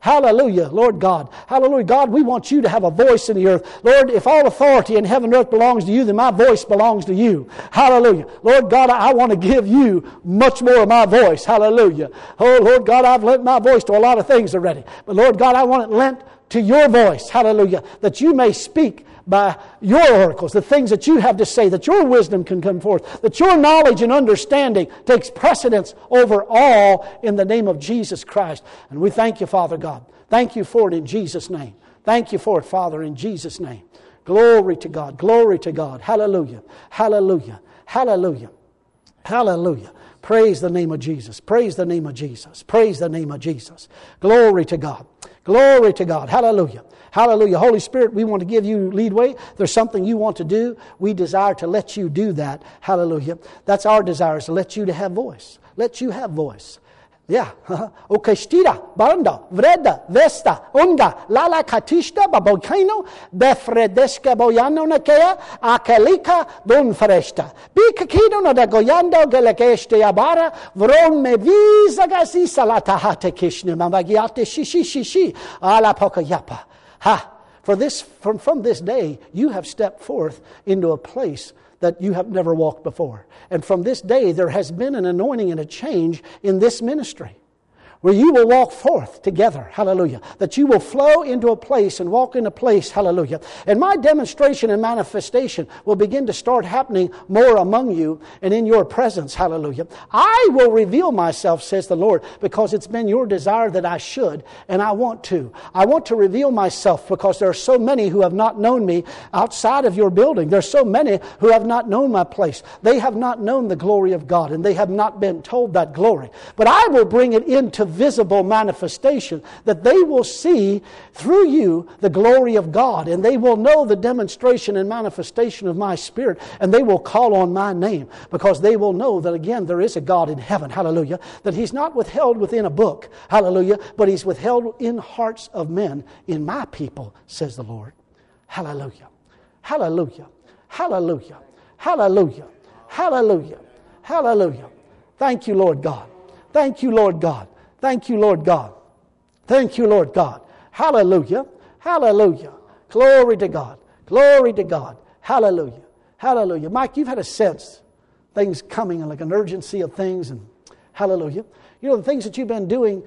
Hallelujah, Lord God. Hallelujah. God, we want you to have a voice in the earth. Lord, if all authority in heaven and earth belongs to you, then my voice belongs to you. Hallelujah. Lord God, I want to give you much more of my voice. Hallelujah. Oh, Lord God, I've lent my voice to a lot of things already. But Lord God, I want it lent to your voice. Hallelujah. That you may speak by your oracles, the things that you have to say, that your wisdom can come forth, that your knowledge and understanding takes precedence over all in the name of Jesus Christ. And we thank you, Father God. Thank you for it in Jesus' name. Thank you for it, Father, in Jesus' name. Glory to God. Glory to God. Hallelujah. Hallelujah. Hallelujah. Hallelujah. Praise the name of Jesus. Praise the name of Jesus. Praise the name of Jesus. Glory to God. Glory to God. Hallelujah. Hallelujah. Holy Spirit, we want to give you leadway. There's something you want to do. We desire to let you do that. Hallelujah. That's our desire, is to let you to have voice. Let you have voice. Yeah. Okestira, Baranda, Vreda, Vesta, Unga, Lala Katishta, Babokaino, Befredeska Boyano Nakea, Akalika, Don Fresta. Bikakino na Goyando, Galakeste Abara, Vron me visa gasi salata hate kishne, Mamagiate Shishi, Ala Pokayapa. Ha! From this day, you have stepped forth into a place that you have never walked before. And from this day, there has been an anointing and a change in this ministry, where you will walk forth together, hallelujah, that you will flow into a place and walk in a place, hallelujah. And my demonstration and manifestation will begin to start happening more among you and in your presence, hallelujah. I will reveal myself, says the Lord, because it's been your desire that I should, and I want to. I want to reveal myself because there are so many who have not known me outside of your building. There are so many who have not known my place. They have not known the glory of God, and they have not been told that glory. But I will bring it into visible manifestation, that they will see through you the glory of God, and they will know the demonstration and manifestation of my Spirit, and they will call on my name, because they will know that again there is a God in heaven, hallelujah, that He's not withheld within a book, hallelujah, but He's withheld in hearts of men, in my people, says the Lord. Hallelujah. Hallelujah. Hallelujah. Hallelujah. Hallelujah. Hallelujah. Thank you, Lord God. Thank you, Lord God. Thank you, Lord God. Thank you, Lord God. Hallelujah. Hallelujah. Glory to God. Glory to God. Hallelujah. Hallelujah. Mike, you've had a sense things coming, like an urgency of things, and hallelujah. You know, the things that you've been doing,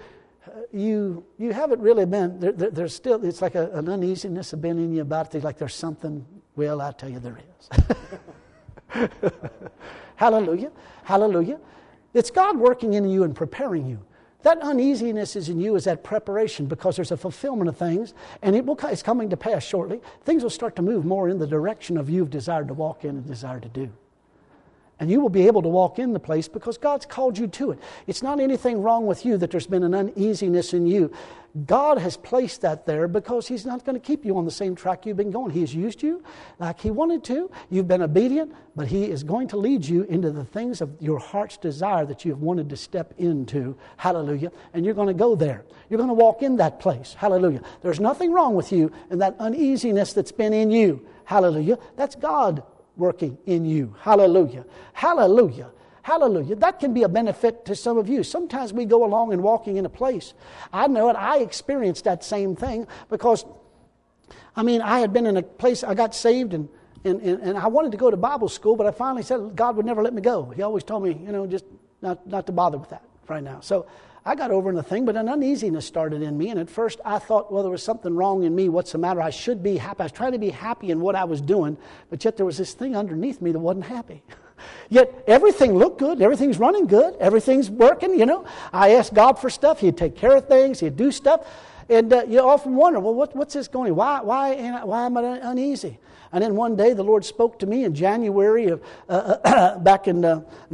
you haven't really been, there's still, it's like an uneasiness has been in you about it, like there's something, well, I tell you there is. Hallelujah. Hallelujah. It's God working in you and preparing you. That uneasiness is in you is that preparation, because there's a fulfillment of things, and it's coming to pass shortly. Things will start to move more in the direction of you've desired to walk in and desired to do. And you will be able to walk in the place because God's called you to it. It's not anything wrong with you that there's been an uneasiness in you. God has placed that there because He's not going to keep you on the same track you've been going. He has used you like He wanted to. You've been obedient, but He is going to lead you into the things of your heart's desire that you have wanted to step into. Hallelujah. And you're going to go there. You're going to walk in that place. Hallelujah. There's nothing wrong with you and that uneasiness that's been in you. Hallelujah. That's God working in you. Hallelujah. Hallelujah. Hallelujah. That can be a benefit to some of you. Sometimes we go along and walking in a place. I know it. I experienced that same thing because, I had been in a place, I got saved and I wanted to go to Bible school, but I finally said God would never let me go. He always told me, just not to bother with that right now. So I got over in the thing, but an uneasiness started in me. And at first I thought, well, there was something wrong in me. What's the matter? I should be happy. I was trying to be happy in what I was doing, but yet there was this thing underneath me that wasn't happy. Yet everything looked good. Everything's running good. Everything's working, I asked God for stuff. He'd take care of things. He'd do stuff. And you often wonder, well, what's this going? Why am I uneasy? And then one day the Lord spoke to me in January of back in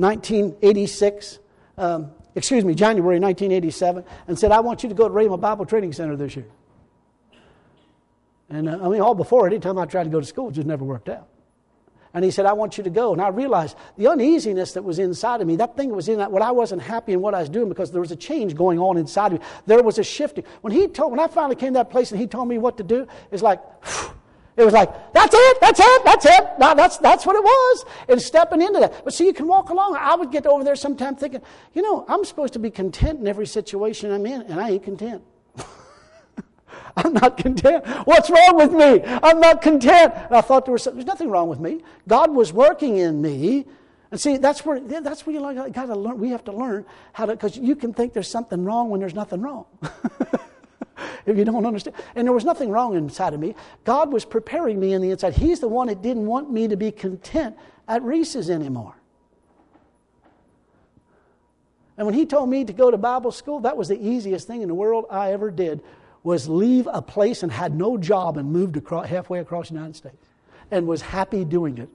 1986. January 1987, and said, I want you to go to Rhema Bible Training Center this year. And all before it, anytime I tried to go to school, it just never worked out. And He said, I want you to go. And I realized the uneasiness that was inside of me, that thing was in that, what I wasn't happy in what I was doing because there was a change going on inside of me. There was a shifting. When I finally came to that place and He told me what to do, it was like, that's it. Now, that's what it was. And stepping into that. But see, you can walk along. I would get over there sometime thinking, I'm supposed to be content in every situation I'm in, and I ain't content. I'm not content. What's wrong with me? I'm not content. And I thought there's nothing wrong with me. God was working in me. And see, that's where you got to learn. We have to learn how to, because you can think there's something wrong when there's nothing wrong. If you don't understand. And there was nothing wrong inside of me. God was preparing me in the inside. He's the one that didn't want me to be content at Reese's anymore. And when He told me to go to Bible school, that was the easiest thing in the world I ever did, was leave a place and had no job and moved halfway across the United States and was happy doing it.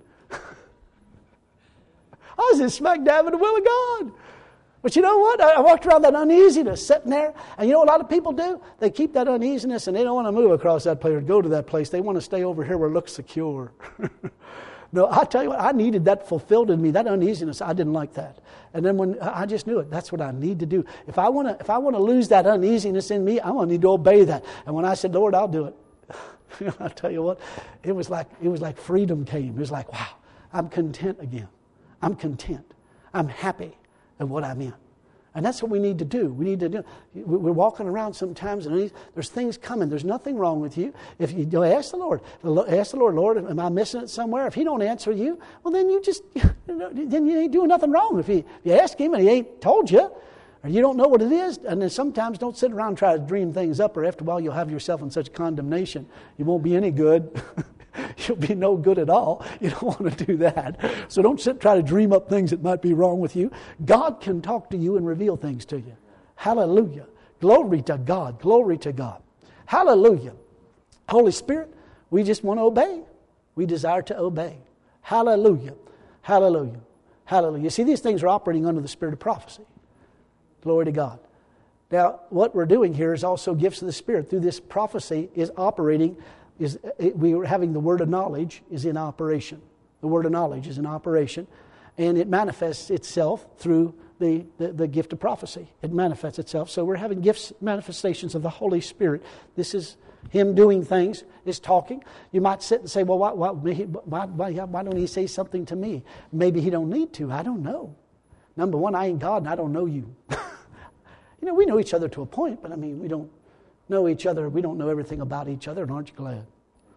I was just smack dab in the will of God. But you know what? I walked around that uneasiness, sitting there. And you know what a lot of people do? They keep that uneasiness and they don't want to move across that place or go to that place. They want to stay over here where it looks secure. No, I tell you what, I needed that fulfilled in me. That uneasiness, I didn't like that. And then when I just knew it, that's what I need to do. If I want to lose that uneasiness in me, I'm going to need to obey that. And when I said, Lord, I'll do it. I tell you what, it was like freedom came. It was like, wow, I'm content again. I'm content. I'm happy at what I'm in. And that's what we need to do. We need to do. We're walking around sometimes, and there's things coming. There's nothing wrong with you. If you ask the Lord, Lord, am I missing it somewhere? If He don't answer you, well, then then you ain't doing nothing wrong. If you ask Him and He ain't told you, or you don't know what it is, and then sometimes don't sit around and try to dream things up, or after a while you'll have yourself in such condemnation. You won't be any good. You'll be no good at all. You don't want to do that. So don't try to dream up things that might be wrong with you. God can talk to you and reveal things to you. Hallelujah. Glory to God. Glory to God. Hallelujah. Holy Spirit, we just want to obey. We desire to obey. Hallelujah. Hallelujah. Hallelujah. You see, these things are operating under the spirit of prophecy. Glory to God. Now, what we're doing here is also gifts of the Spirit. Through this prophecy is operating. We are having the word of knowledge is in operation. The word of knowledge is in operation. And it manifests itself through the gift of prophecy. It manifests itself. So we're having gifts, manifestations of the Holy Spirit. This is Him doing things, is talking. You might sit and say, well, why don't He say something to me? Maybe He don't need to. I don't know. Number one, I ain't God and I don't know you. We know each other to a point, but we don't know each other. We don't know everything about each other, and aren't you glad?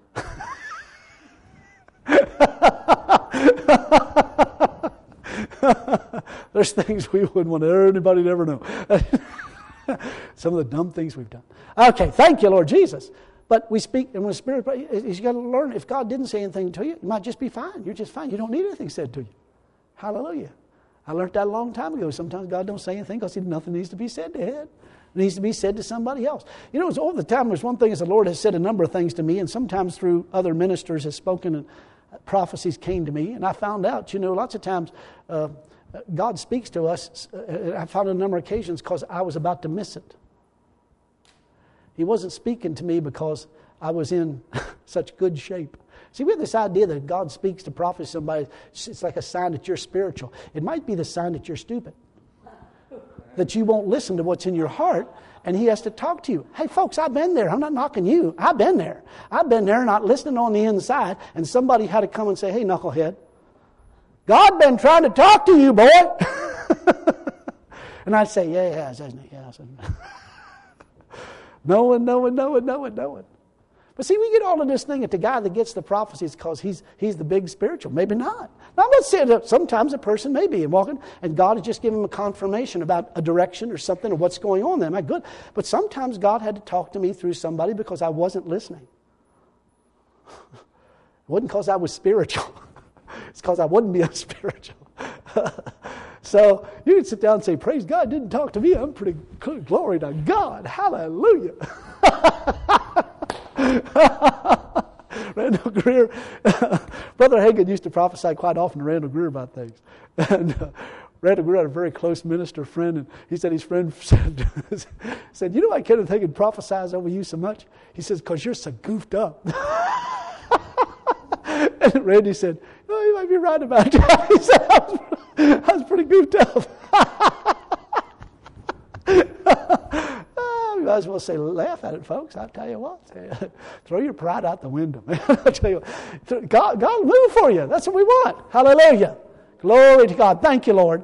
There's things we wouldn't want anybody to ever know. Some of the dumb things we've done. Okay, thank you, Lord Jesus. But we speak, and when the Spirit, you got to learn, if God didn't say anything to you, you might just be fine. You're just fine. You don't need anything said to you. Hallelujah. I learned that a long time ago. Sometimes God don't say anything because nothing needs to be said to Him. It needs to be said to somebody else. It's all the time. There's one thing is the Lord has said a number of things to me, and sometimes through other ministers has spoken and prophecies came to me. And I found out, lots of times God speaks to us. I found a number of occasions because I was about to miss it. He wasn't speaking to me because I was in such good shape. See, we have this idea that God speaks to prophets. Somebody, it's like a sign that you're spiritual. It might be the sign that you're stupid. That you won't listen to what's in your heart, and He has to talk to you. Hey, folks, I've been there. I'm not knocking you. I've been there. I've been there not listening on the inside, and somebody had to come and say, hey, knucklehead, God been trying to talk to you, boy. And I'd say, yeah, He has, hasn't He? Yeah, knowing. But see, we get all of this thing that the guy that gets the prophecies because he's the big spiritual. Maybe not. Now, I'm not saying that sometimes a person may be walking and God has just given him a confirmation about a direction or something or what's going on there. Am I good? But sometimes God had to talk to me through somebody because I wasn't listening. It wasn't because I was spiritual. It's because I wouldn't be unspiritual. So you can sit down and say, praise God, didn't talk to me. I'm pretty good. Glory to God. Hallelujah. Randall Greer, Brother Hagin used to prophesy quite often to Randall Greer about things. And Randall Greer had a very close minister friend, and he said his friend said, why Kenneth Hagin prophesies over you so much? He says, because you're so goofed up. And Randy said, you might be right about that. He said, I was pretty goofed up. You might as well say, laugh at it, folks. I'll tell you what. Throw your pride out the window, man. I'll tell you what. God will move for you. That's what we want. Hallelujah. Glory to God. Thank you, Lord.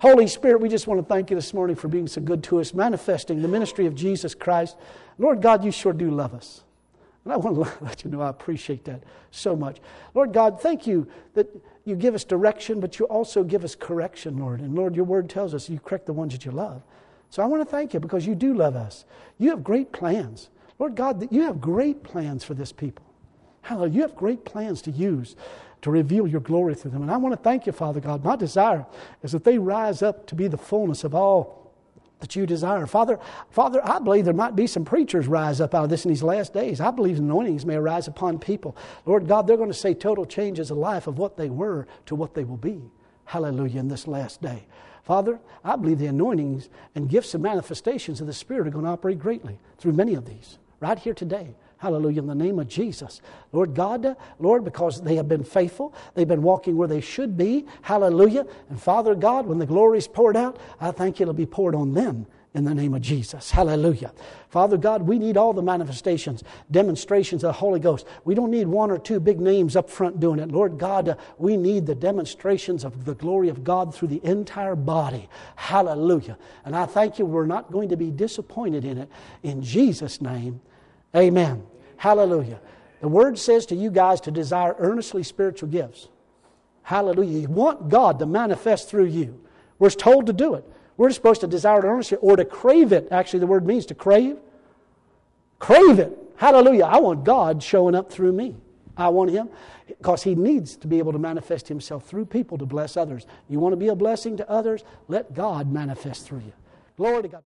Holy Spirit, we just want to thank you this morning for being so good to us, manifesting the ministry of Jesus Christ. Lord God, you sure do love us. And I want to let you know I appreciate that so much. Lord God, thank you that you give us direction, but you also give us correction, Lord. And Lord, your word tells us you correct the ones that you love. So I want to thank you because you do love us. You have great plans. Lord God, that you have great plans for this people. Hallelujah. You have great plans to use to reveal your glory through them. And I want to thank you, Father God. My desire is that they rise up to be the fullness of all that you desire. Father, I believe there might be some preachers rise up out of this in these last days. I believe anointings may arise upon people. Lord God, they're going to say total changes of life of what they were to what they will be. Hallelujah, in this last day. Father, I believe the anointings and gifts and manifestations of the Spirit are going to operate greatly through many of these right here today. Hallelujah, in the name of Jesus. Lord God, Lord, because they have been faithful, they've been walking where they should be. Hallelujah. And Father God, when the glory is poured out, I thank you it'll be poured on them in the name of Jesus. Hallelujah. Father God, we need all the manifestations, demonstrations of the Holy Ghost. We don't need one or two big names up front doing it. Lord God, we need the demonstrations of the glory of God through the entire body. Hallelujah. And I thank you we're not going to be disappointed in it. In Jesus' name, amen. Hallelujah. The Word says to you guys to desire earnestly spiritual gifts. Hallelujah. You want God to manifest through you. We're told to do it. We're supposed to desire it earnestly or to crave it. Actually, the word means to crave. Crave it. Hallelujah. I want God showing up through me. I want Him because He needs to be able to manifest Himself through people to bless others. You want to be a blessing to others? Let God manifest through you. Glory to God.